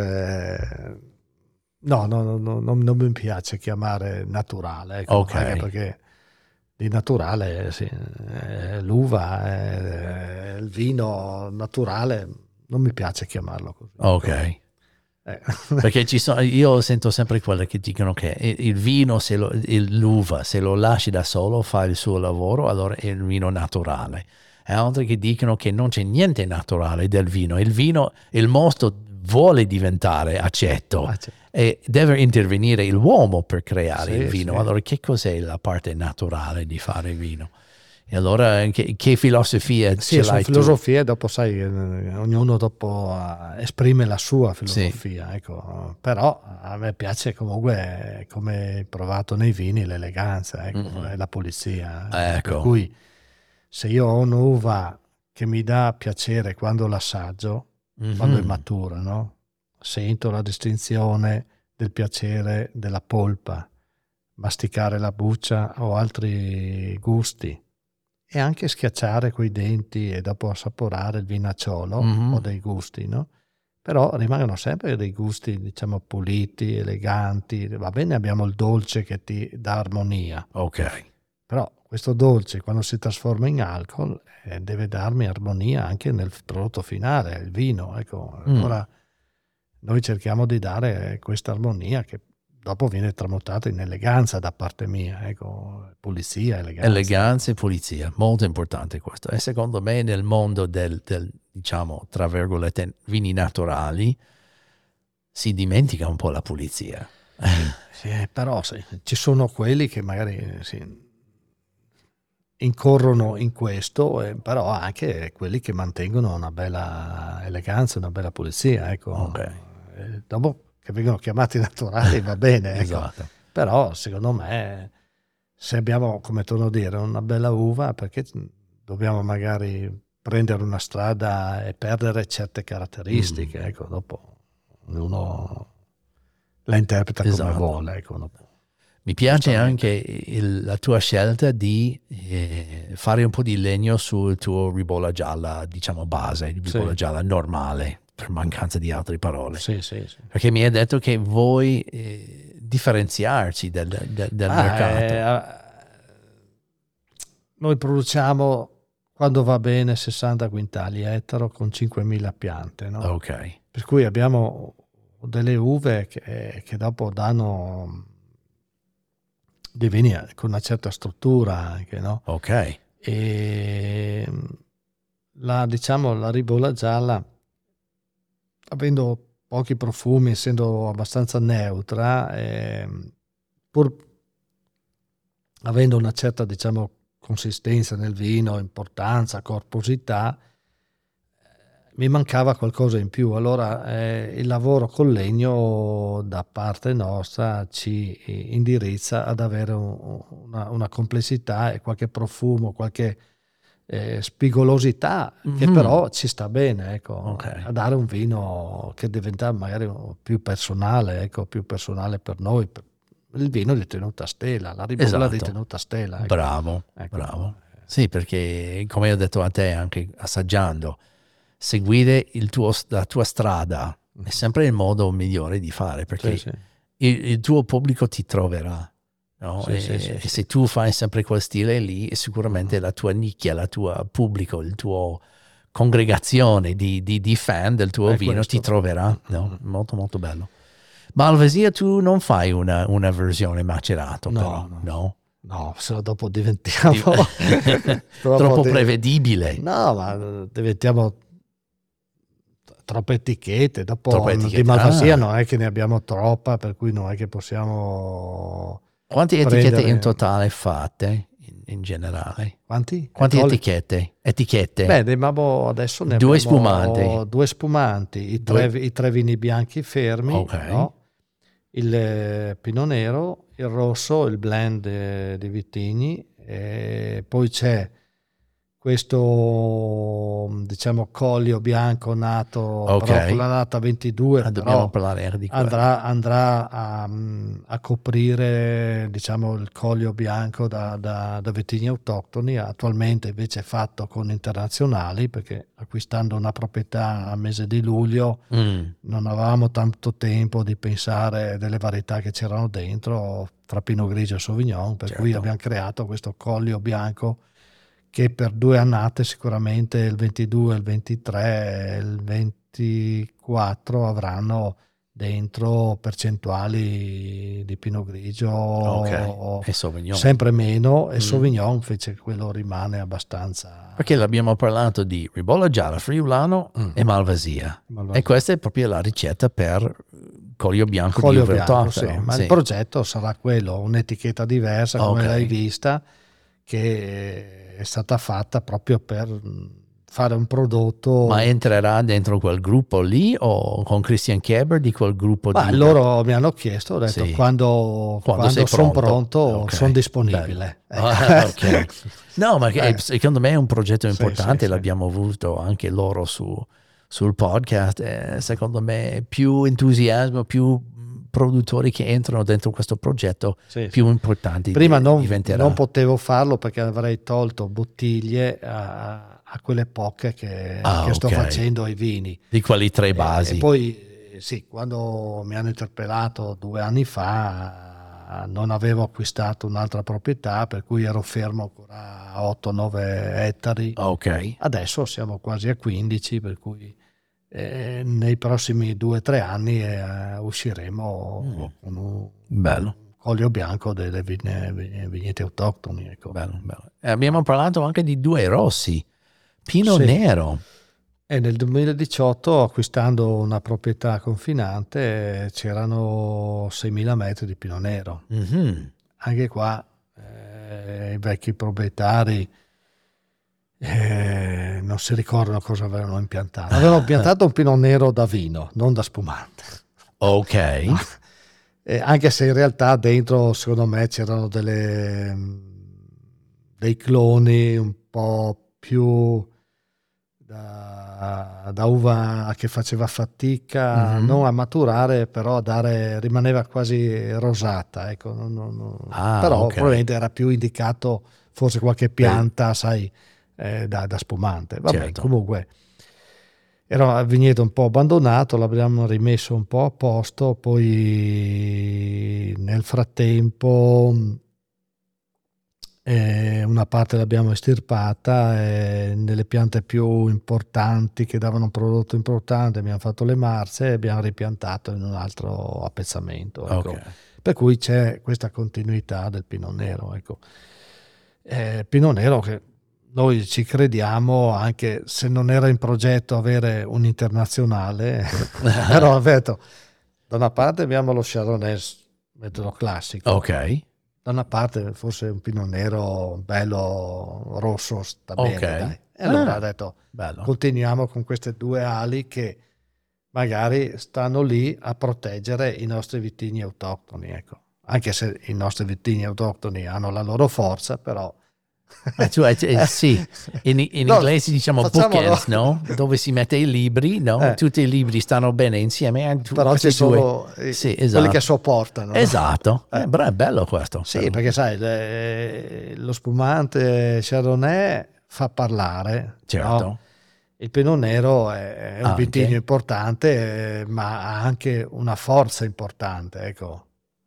eh, no, no, no, no, non, non mi piace chiamare naturale, ecco, Ok. anche perché di naturale, sì, eh, l'uva, eh, il vino naturale, non mi piace chiamarlo così. Ok. Eh. Perché ci sono, io sento sempre quelle che dicono che il, il vino, se lo, il- l'uva, se lo lasci da solo, fa il suo lavoro, allora è il vino naturale. E altri che dicono che non c'è niente naturale del vino. Il vino, il mosto vuole diventare aceto Ah, c'è- e deve intervenire l'uomo per creare Sì, il vino. sì. Allora che cos'è la parte naturale di fare il vino? E allora che, che filosofia Sì, ce sono l'hai tu? filosofie, dopo sai, eh, ognuno dopo eh, esprime la sua filosofia, Sì. ecco. Però a me piace comunque, come provato nei vini, l'eleganza, ecco, Mhm. e la pulizia. Ecco. Per cui se io ho un'uva che mi dà piacere quando l'assaggio, Mhm. quando è matura, no? Sento la distinzione del piacere della polpa, masticare la buccia o altri gusti, e anche schiacciare coi denti e dopo assaporare il vinacciolo Mhm. o dei gusti, no? Però rimangono sempre dei gusti, diciamo, puliti, eleganti. Va bene, abbiamo il dolce che ti dà armonia, Ok. però questo dolce, quando si trasforma in alcol, eh, deve darmi armonia anche nel prodotto finale, il vino, ecco. Mm. Allora noi cerchiamo di dare questa armonia che dopo viene tramutata in eleganza da parte mia, ecco, pulizia, eleganza. Eleganza e pulizia, molto importante questo. E secondo me nel mondo del, del, diciamo, tra virgolette, vini naturali si dimentica un po' la pulizia. Sì, però sì, ci sono quelli che magari sì, incorrono in questo, eh, però anche quelli che mantengono una bella eleganza, una bella pulizia, ecco. Ok. Eh, dopo che vengono chiamati naturali va bene, ecco. Esatto. Però secondo me se abbiamo, come torno a dire, una bella uva, perché dobbiamo magari prendere una strada e perdere certe caratteristiche, Mm. ecco, dopo ognuno la interpreta come Esatto. vuole, ecco. Dopo. Mi piace Giustamente. anche il- la tua scelta di eh, fare un po' di legno sul tuo ribolla gialla, diciamo base, ribolla Sì. gialla normale, per mancanza di altre parole. Sì, sì, sì. Perché mi hai detto che vuoi eh, differenziarci del, del- del Ah, mercato. eh, noi produciamo, quando va bene, sessanta quintali ettaro con cinquemila piante, no? Ok. Per cui abbiamo delle uve che, che dopo danno dei vini con una certa struttura anche, no? Ok. E la, diciamo, la ribolla gialla, avendo pochi profumi, essendo abbastanza neutra, eh, pur avendo una certa, diciamo, consistenza nel vino, importanza, corposità, mi mancava qualcosa in più. Allora eh, il lavoro col legno da parte nostra ci indirizza ad avere un, una, una complessità e qualche profumo, qualche eh, spigolosità che Mhm. però ci sta bene, ecco, Ok. a dare un vino che diventa magari più personale, ecco, più personale per noi. Il vino di tenuta stella, la ribolla Esatto. di tenuta stella. Ecco. Bravo, Ecco. bravo. Sì, perché come ho detto a te anche assaggiando, seguire il tuo, la tua strada è sempre il modo migliore di fare, perché Sì, sì. il, il tuo pubblico ti troverà. No? Sì, e, sì, sì, e sì. se tu fai sempre quel stile lì, sicuramente Mm-hmm. la tua nicchia, il tuo pubblico, il tuo congregazione di, di, di fan del tuo È vino questo. ti troverà. No? Mm-hmm. Molto molto bello. Malvasia tu non fai una, una versione macerato, No, però, no. no? No, se no dopo diventiamo Di- troppo, troppo di- prevedibile. No, ma diventiamo troppe etichette. Dopo Troppe di etichette. Malvasia Ah. non è che ne abbiamo troppa, per cui non è che possiamo Quante etichette prendere. in totale fate in, in generale? Quanti? Quante Etole? etichette? Etichette? Beh, ne abbiamo, adesso ne Due abbiamo spumanti. due spumanti, i, Due- tre, i tre vini bianchi fermi, Ok. no? Il eh, Pinot Nero, il rosso, il blend eh, di vitigni, e poi c'è questo, diciamo, Collio bianco nato, Ok. però con la data ventidue, Ah, dobbiamo però parlare di quello. andrà, andrà a, a coprire, diciamo, il Collio bianco da, da, da vitigni autoctoni. Attualmente invece è fatto con internazionali, perché acquistando una proprietà al mese di luglio Mm. non avevamo tanto tempo di pensare delle varietà che c'erano dentro tra Pinot Grigio e Sauvignon, per Certo. cui abbiamo creato questo Collio bianco che per due annate, sicuramente il ventidue, il ventitré e il ventiquattro avranno dentro percentuali di Pinot Grigio Ok. E Sauvignon. sempre meno, e Mm. Sauvignon invece quello rimane abbastanza. Perché l'abbiamo parlato di ribolla gialla, friulano Mm. e malvasia. Malvasia. E questa è proprio la ricetta per Collio bianco Collio di uve bianco, sì, autoctono. ma Sì. il progetto sarà quello, un'etichetta diversa come Ok. l'hai vista, che è stata fatta proprio per fare un prodotto. Ma entrerà dentro quel gruppo lì o con Christian Keber di quel gruppo? Ma di... loro mi hanno chiesto, ho detto Sì. quando, Quando, quando sei sono pronto, pronto, okay. sono disponibile. Ah, okay. No, ma eh. secondo me è un progetto importante, sì, sì, l'abbiamo sì. avuto anche loro su, sul podcast. Eh, secondo me più entusiasmo, più produttori che entrano dentro questo progetto, sì, più sì. importanti Prima non, diventerà. non potevo farlo perché avrei tolto bottiglie a, a quelle poche che, ah, che sto okay. facendo ai vini. Di quali tre basi. E, e poi sì, quando mi hanno interpellato due anni fa non avevo acquistato un'altra proprietà, per cui ero fermo ancora a otto nove ettari. Okay. Adesso siamo quasi a quindici, per cui eh, nei prossimi due o tre anni eh, usciremo mm. con un, Bello. un colio bianco delle vigne, vigneti autoctoni. Ecco. Bello, bello. Eh, abbiamo parlato anche di due rossi, Pinot sì. Nero. E nel duemiladiciotto, acquistando una proprietà confinante, c'erano seimila metri di Pinot Nero. Mm-hmm. Anche qua eh, i vecchi proprietari eh, non si ricordano cosa avevano impiantato. Avevano impiantato un Pinot Nero da vino, non da spumante. Ok. eh, anche se in realtà dentro, secondo me, c'erano delle, dei cloni un po' più da, da uva che faceva fatica mm-hmm. non a maturare, però a dare, rimaneva quasi rosata. Ecco, non, non, non. Ah, però okay. probabilmente era più indicato forse qualche pianta, Beh. sai, eh, da, da spumante. Vabbè, certo. comunque era un vigneto un po' abbandonato, l'abbiamo rimesso un po' a posto, poi nel frattempo eh, una parte l'abbiamo estirpata e nelle piante più importanti che davano un prodotto importante abbiamo fatto le marce e abbiamo ripiantato in un altro appezzamento. Ecco. Okay. Per cui c'è questa continuità del Pinot Nero. Ecco. Eh, Pinot Nero che noi ci crediamo, anche se non era in progetto avere un internazionale, però avete, da una parte abbiamo lo Chardonnay metodo classico, ok, da una parte forse un Pinot Nero bello rosso sta okay. bene, dai. E allora ah, ha detto bello. continuiamo con queste due ali che magari stanno lì a proteggere i nostri vitigni autoctoni, ecco. Anche se i nostri vitigni autoctoni hanno la loro forza, però Ah, cioè, eh, sì, in, in no, inglese diciamo bookends, no? Dove si mette i libri, no? Eh. Tutti i libri stanno bene insieme. Eh, tu, però ci sono due... sì, quelli esatto. che sopportano. Esatto, no? eh. Eh, è bello questo. Sì, però. perché sai, le, lo spumante Chardonnay fa parlare, certo. No? Il Pinot Nero è, è un anche. vitigno importante, ma ha anche una forza importante, ecco.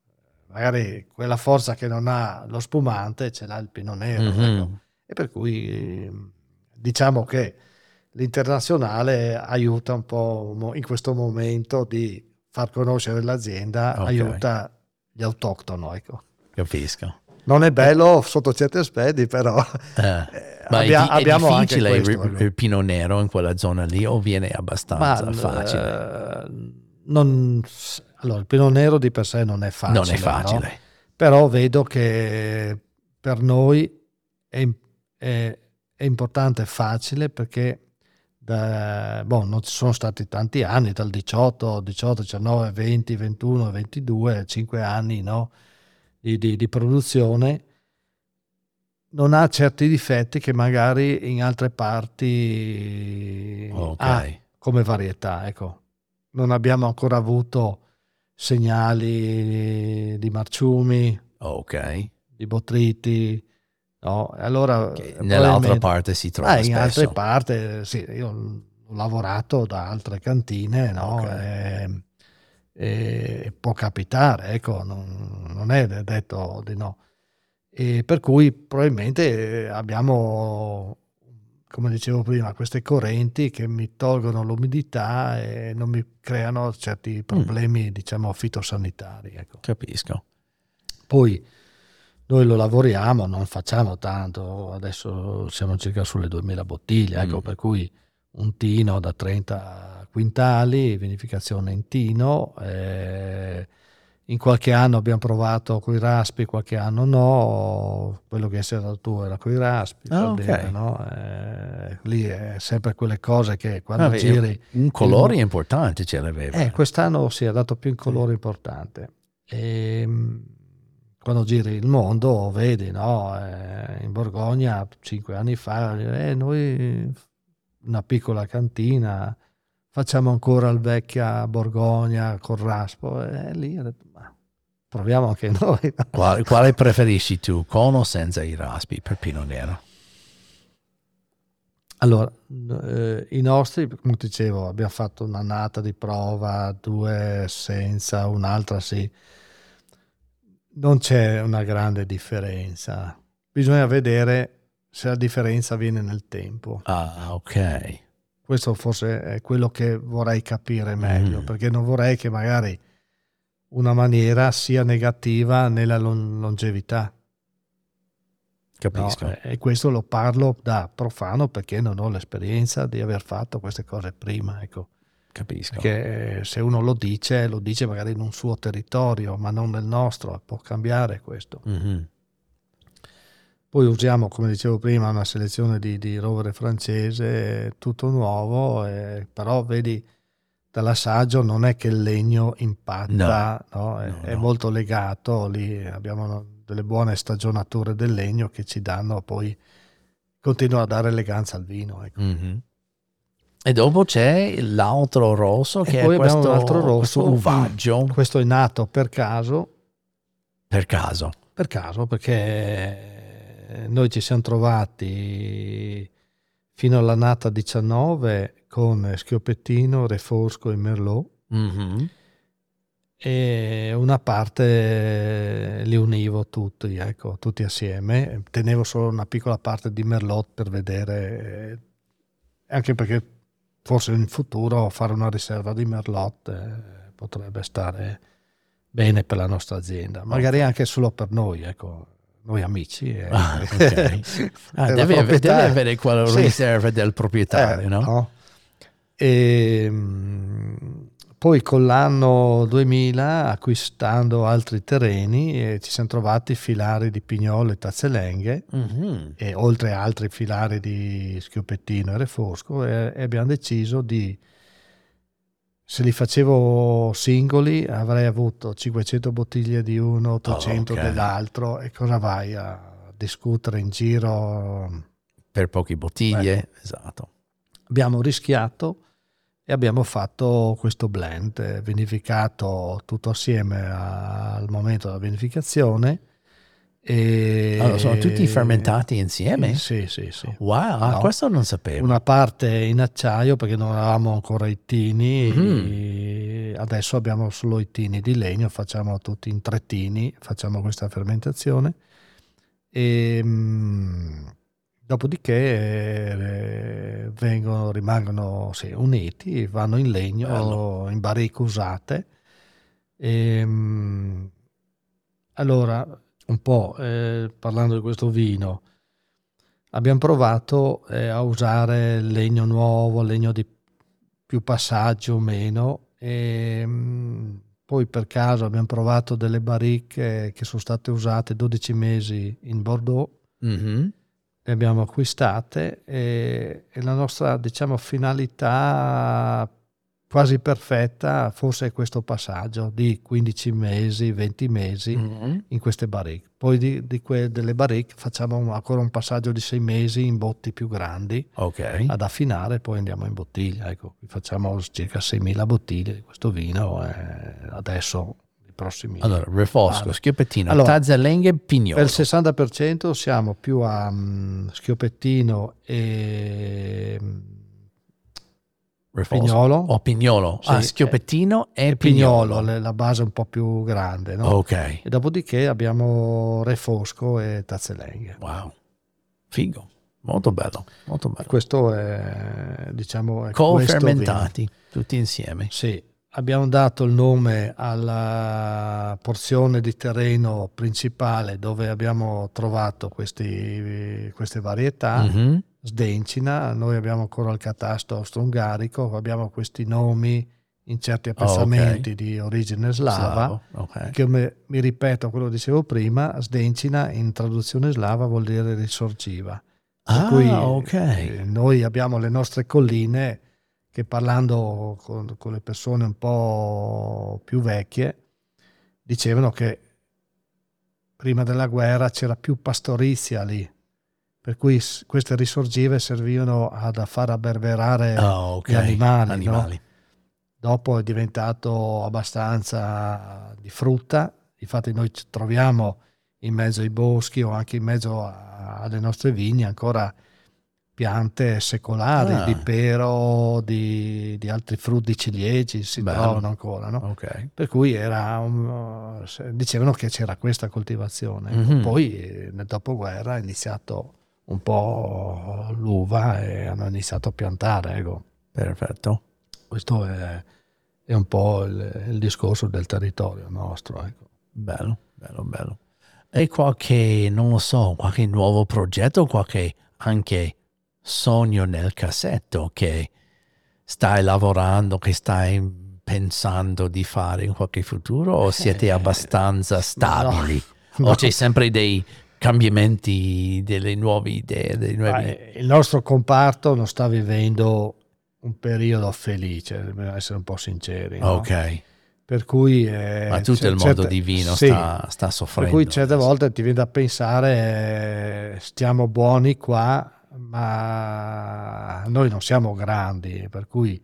Magari quella forza che non ha lo spumante ce l'ha il Pinot Nero, mm-hmm. ecco. E per cui diciamo che l'internazionale aiuta un po' in questo momento di far conoscere l'azienda, okay. aiuta gli autoctono, ecco. Capisco. Non è bello eh. sotto certi aspetti, però eh, eh, ma abbia, è, di, abbiamo è anche difficile questo. il, il Pinot Nero in quella zona lì o viene abbastanza ma, facile? Eh, non, allora, il Pinot Nero di per sé non è facile. Non è facile. No? Però vedo che per noi è, è, è importante e facile perché da, boh, non ci sono stati tanti anni, dal diciotto, diciotto, diciannove, venti, ventuno, ventidue, cinque anni, no? di, di, di produzione. Non ha certi difetti che magari in altre parti okay. ha come varietà, ecco. Non abbiamo ancora avuto segnali di marciumi, ok, di botrytis, no? Allora okay. Nell'altra parte si trova ah, spesso. In altre parti, sì, io ho lavorato da altre cantine, no? Okay. E, e può capitare, ecco, non, non è detto di no. E per cui probabilmente abbiamo, come dicevo prima, queste correnti che mi tolgono l'umidità e non mi creano certi problemi, mm. diciamo, fitosanitari. Ecco. Capisco. Poi noi lo lavoriamo, non facciamo tanto, adesso siamo circa sulle duemila bottiglie, ecco, mm. per cui un tino da trenta quintali, vinificazione in tino, eh, in qualche anno abbiamo provato coi raspi, qualche anno no, quello che è stato tu era coi raspi, Ah, va ok. bene, no? Eh, lì è sempre quelle cose che quando Ah, giri un il colore mo- importante ce l'aveva. eh, quest'anno si è dato più in colore importante. E, mh, quando giri il mondo vedi, no? Eh, in Borgogna cinque anni fa, eh, noi una piccola cantina, facciamo ancora il vecchia Borgogna col raspo, e lì ho detto, ma proviamo anche noi. Quale, quale preferisci tu, con o senza i raspi per Pinot Nero? Allora, eh, i nostri, come ti dicevo, abbiamo fatto un'annata di prova, due senza, un'altra sì. Non c'è una grande differenza. Bisogna vedere se la differenza viene nel tempo. Ah, ok. Questo forse è quello che vorrei capire meglio, Mm, perché non vorrei che magari una maniera sia negativa nella lon- longevità. No? capisco, E questo lo parlo da profano perché non ho l'esperienza di aver fatto queste cose prima. Ecco. capisco. Perché eh, se uno lo dice, lo dice magari in un suo territorio, ma non nel nostro, può cambiare questo. Mhm. Poi usiamo, come dicevo prima, una selezione di, di rovere francese, tutto nuovo, eh, però vedi dall'assaggio non è che il legno No, impatta, no? È, no, è no. molto legato, lì abbiamo una- delle buone stagionature del legno che ci danno poi, continuano a dare eleganza al vino. Ecco. Mhm. E dopo c'è l'altro rosso E che è poi abbiamo un altro questo, questo rosso, uvaggio, questo è nato per caso, per caso. per caso perché noi ci siamo trovati fino all'annata diciannove con Schioppettino, Refosco e Merlot, Mhm. e una parte li univo tutti, ecco, tutti assieme. Tenevo solo una piccola parte di Merlot per vedere, eh, anche perché forse in futuro fare una riserva di Merlot eh, potrebbe stare bene per la nostra azienda, magari Ok. anche solo per noi, ecco, noi amici. E, Ah, ok. Ah, e la deve, ave- deve proprietà, avere quella sì, riserva del eh, proprietario, no? no? E, mh, poi con l'anno duemila, acquistando altri terreni, eh, ci siamo trovati filari di Pignolo e Tazzolenghe, Mhm. e oltre a altri filari di Schioppettino e Refosco, e, e abbiamo deciso di, se li facevo singoli avrei avuto cinquecento bottiglie di uno, Oh, ottocento ok. dell'altro, e cosa vai a discutere in giro? Per poche Ecco, bottiglie, esatto. abbiamo rischiato e abbiamo fatto questo blend, eh, vinificato tutto assieme a- al momento della vinificazione. Allora, sono tutti E, fermentati eh, insieme? sì, sì, sì. Wow, ah, No? questo non sapevo. Una parte in acciaio perché non avevamo ancora i tini, Mhm. e adesso abbiamo solo i tini di legno, facciamo tutti in tre tini, facciamo questa fermentazione. E, mh, dopodiché eh, vengono, rimangono sì, uniti, vanno in Bello. legno, in barrique usate. E, mh, allora, un po' eh, parlando di questo vino, abbiamo provato eh, a usare legno nuovo, legno di più passaggio o meno, e mh, poi per caso abbiamo provato delle barrique che sono state usate dodici mesi in Bordeaux, Mhm. le abbiamo acquistate, e, e la nostra, diciamo, finalità quasi perfetta forse è questo passaggio di quindici mesi, venti mesi Mhm. in queste barrique. Poi di, di que- delle barrique facciamo un- ancora un passaggio di sei mesi in botti più grandi Ok. ad affinare, poi andiamo in bottiglia. Ecco, qui facciamo circa seimila bottiglie di questo vino, eh, adesso i prossimi Allora, Refosco, anni. Schioppettino, Allora, Tazzalenghe, per il Pignolo. sessanta per cento siamo più a mm, Schioppettino e mm, Refosco. Pignolo, O Pignolo. Ah, sì, e, Schioppettino e e Pignolo, Pignolo. le- la base un po' più grande, no? Ok. E dopodiché abbiamo Refosco e Tazzolenghe. Wow. Figo. Molto bello. Molto E bello. questo è, diciamo, è questo vino. Co-fermentati, tutti insieme. Sì, abbiamo dato il nome alla porzione di terreno principale dove abbiamo trovato questi, queste varietà, Mhm. Sdencina. Noi abbiamo ancora il catasto austro-ungarico, abbiamo questi nomi in certi appezzamenti okay. di origine slava, Slavo, okay. che mi, mi ripeto quello che dicevo prima, Zdencina in traduzione slava vuol dire risorgiva. Per Ah, cui ok. eh, noi abbiamo le nostre colline che, parlando con, con le persone un po' più vecchie, dicevano che prima della guerra c'era più pastorizia lì, per cui s- queste risorgive servivano ad a far abberberare Oh, ok. gli animali, no? Animali. Dopo è diventato abbastanza di frutta, infatti noi ci troviamo in mezzo ai boschi o anche in mezzo a- alle nostre vigne ancora piante secolari Ah. di pero, di, di altri frutti ciliegi si Bello. trovano ancora, no? Ok. Per cui era un- dicevano che c'era questa coltivazione. Mhm. Poi eh, nel dopoguerra è iniziato un po' l'uva e hanno iniziato a piantare, ecco. Perfetto. Questo è, è un po' il, il discorso del territorio nostro, ecco. Bello, bello, bello. E qualche, non lo so, qualche nuovo progetto, qualche anche sogno nel cassetto che stai lavorando, che stai pensando di fare in qualche futuro, o siete abbastanza stabili? no. O c'è sempre dei cambiamenti, delle nuove idee, dei nuovi... Ma il nostro comparto non sta vivendo un periodo felice, dobbiamo essere un po' sinceri, no? Ok. Per cui eh, Ma tutto c'è- il mondo certe- di vino sì, sta, sta per soffrendo. cui certe adesso. volte ti viene da pensare eh, stiamo buoni qua, ma noi non siamo grandi, per cui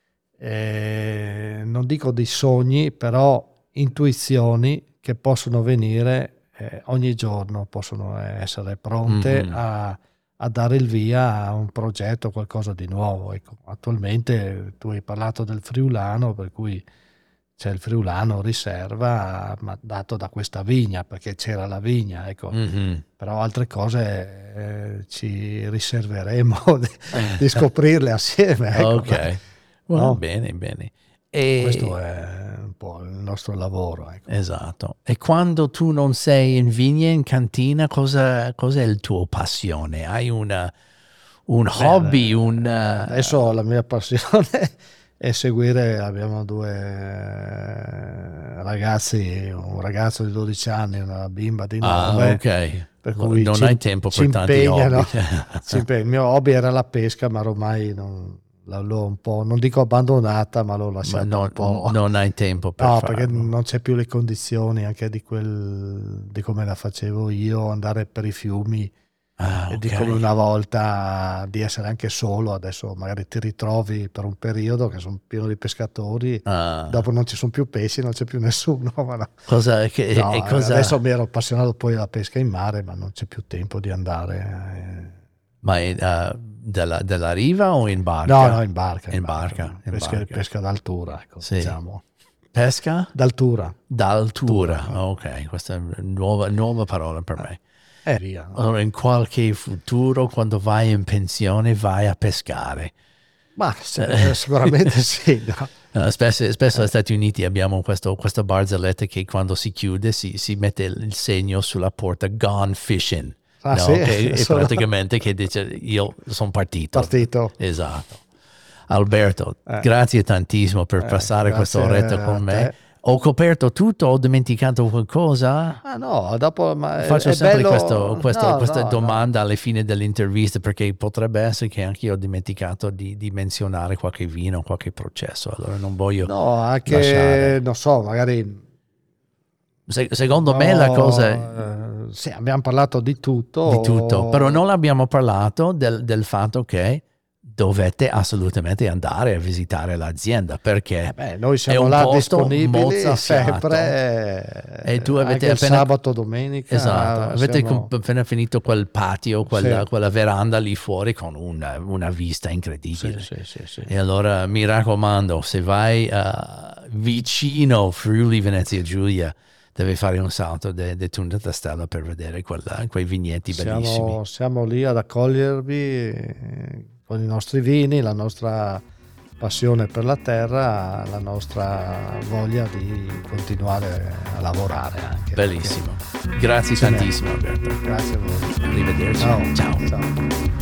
eh, non dico dei sogni, però intuizioni che possono venire eh, ogni giorno, possono essere pronte Mhm. a, a dare il via a un progetto, qualcosa di nuovo. Ecco, attualmente tu hai parlato del friulano, per cui c'è il friulano riserva, ma dato da questa vigna, perché c'era la vigna, ecco. Mhm. Però altre cose eh, ci riserveremo di, di scoprirle assieme, ecco. Ok. Va No? bene, bene. E... Questo è un po' il nostro lavoro, ecco. Esatto. E quando tu non sei in vigna, in cantina, cosa, cos'è il tuo passione? Hai una, un Beh, hobby, un... adesso la mia passione è seguire, abbiamo due ragazzi, un ragazzo di dodici anni e una bimba di nove, Ah, ok. per cui non ci, hai tempo ci per tanti impegnano. hobby. Ci impegnano. Il mio hobby era la pesca, ma ormai non, l'ho un po', non dico abbandonata, ma l'ho Ma lasciata non, un po'. non hai tempo per No, farlo. perché non c'è più le condizioni anche di quel di come la facevo io, andare per i fiumi Ah, e ok. di come una volta di essere anche solo. Adesso magari ti ritrovi per un periodo che sono pieno di pescatori, Ah, dopo non ci sono più pesci, non c'è più nessuno. Ma no. cosa, che, No, e cosa... adesso mi ero appassionato poi alla pesca in mare, ma non c'è più tempo di andare. Ma è, uh, della, della riva o in barca? No, no, in barca. In barca, in pesca, barca. pesca d'altura, ecco, Sì. diciamo. Pesca? D'altura. D'altura. Altura. Ok, questa è una nuova, nuova parola per me. Eh, via. No? Allora, in qualche futuro, quando vai in pensione, vai a pescare. Ma eh, sicuramente sì. No? Uh, spesso, spesso negli Stati Uniti abbiamo questo, questa barzelletta che quando si chiude si, si mette il segno sulla porta "Gone Fishing". Ah, No? sì? Che è Sono praticamente che dice io sono partito. partito. Esatto. Alberto, Eh. grazie tantissimo per Eh, passare questa grazie oretta con a me. te. Ho coperto tutto, ho dimenticato qualcosa? Ah no, dopo ma è, Faccio è sempre bello... questo- questo- no, questa no, domanda alla fine dell'intervista, perché potrebbe essere che anche io ho dimenticato di, di menzionare qualche vino, qualche processo, allora non voglio no. No, anche, lasciare. non so, magari... Se- secondo no, me la cosa è eh, sì, abbiamo parlato di tutto. di tutto, però non abbiamo parlato del, del fatto che dovete assolutamente andare a visitare l'azienda, perché Eh beh, noi è siamo un là posto disponibili mozzafiato. sempre. E tu avete anche il appena- sabato, domenica. Esatto, avete siamo- com- appena finito quel patio, quella, Sì. quella veranda lì fuori con una, una vista Sì, incredibile. sì, sì, sì. E allora mi raccomando, se vai uh, vicino Friuli Venezia Giulia, devi fare un salto de, de Tunda Stella per vedere quella, quei vigneti bellissimi. Siamo, siamo lì ad accogliervi eh, con i nostri vini, la nostra passione per la terra, la nostra voglia di continuare a lavorare anche. Bellissimo. Grazie Ce n'è. tantissimo Alberto. Grazie a voi. Arrivederci. Ciao. Ciao. Ciao.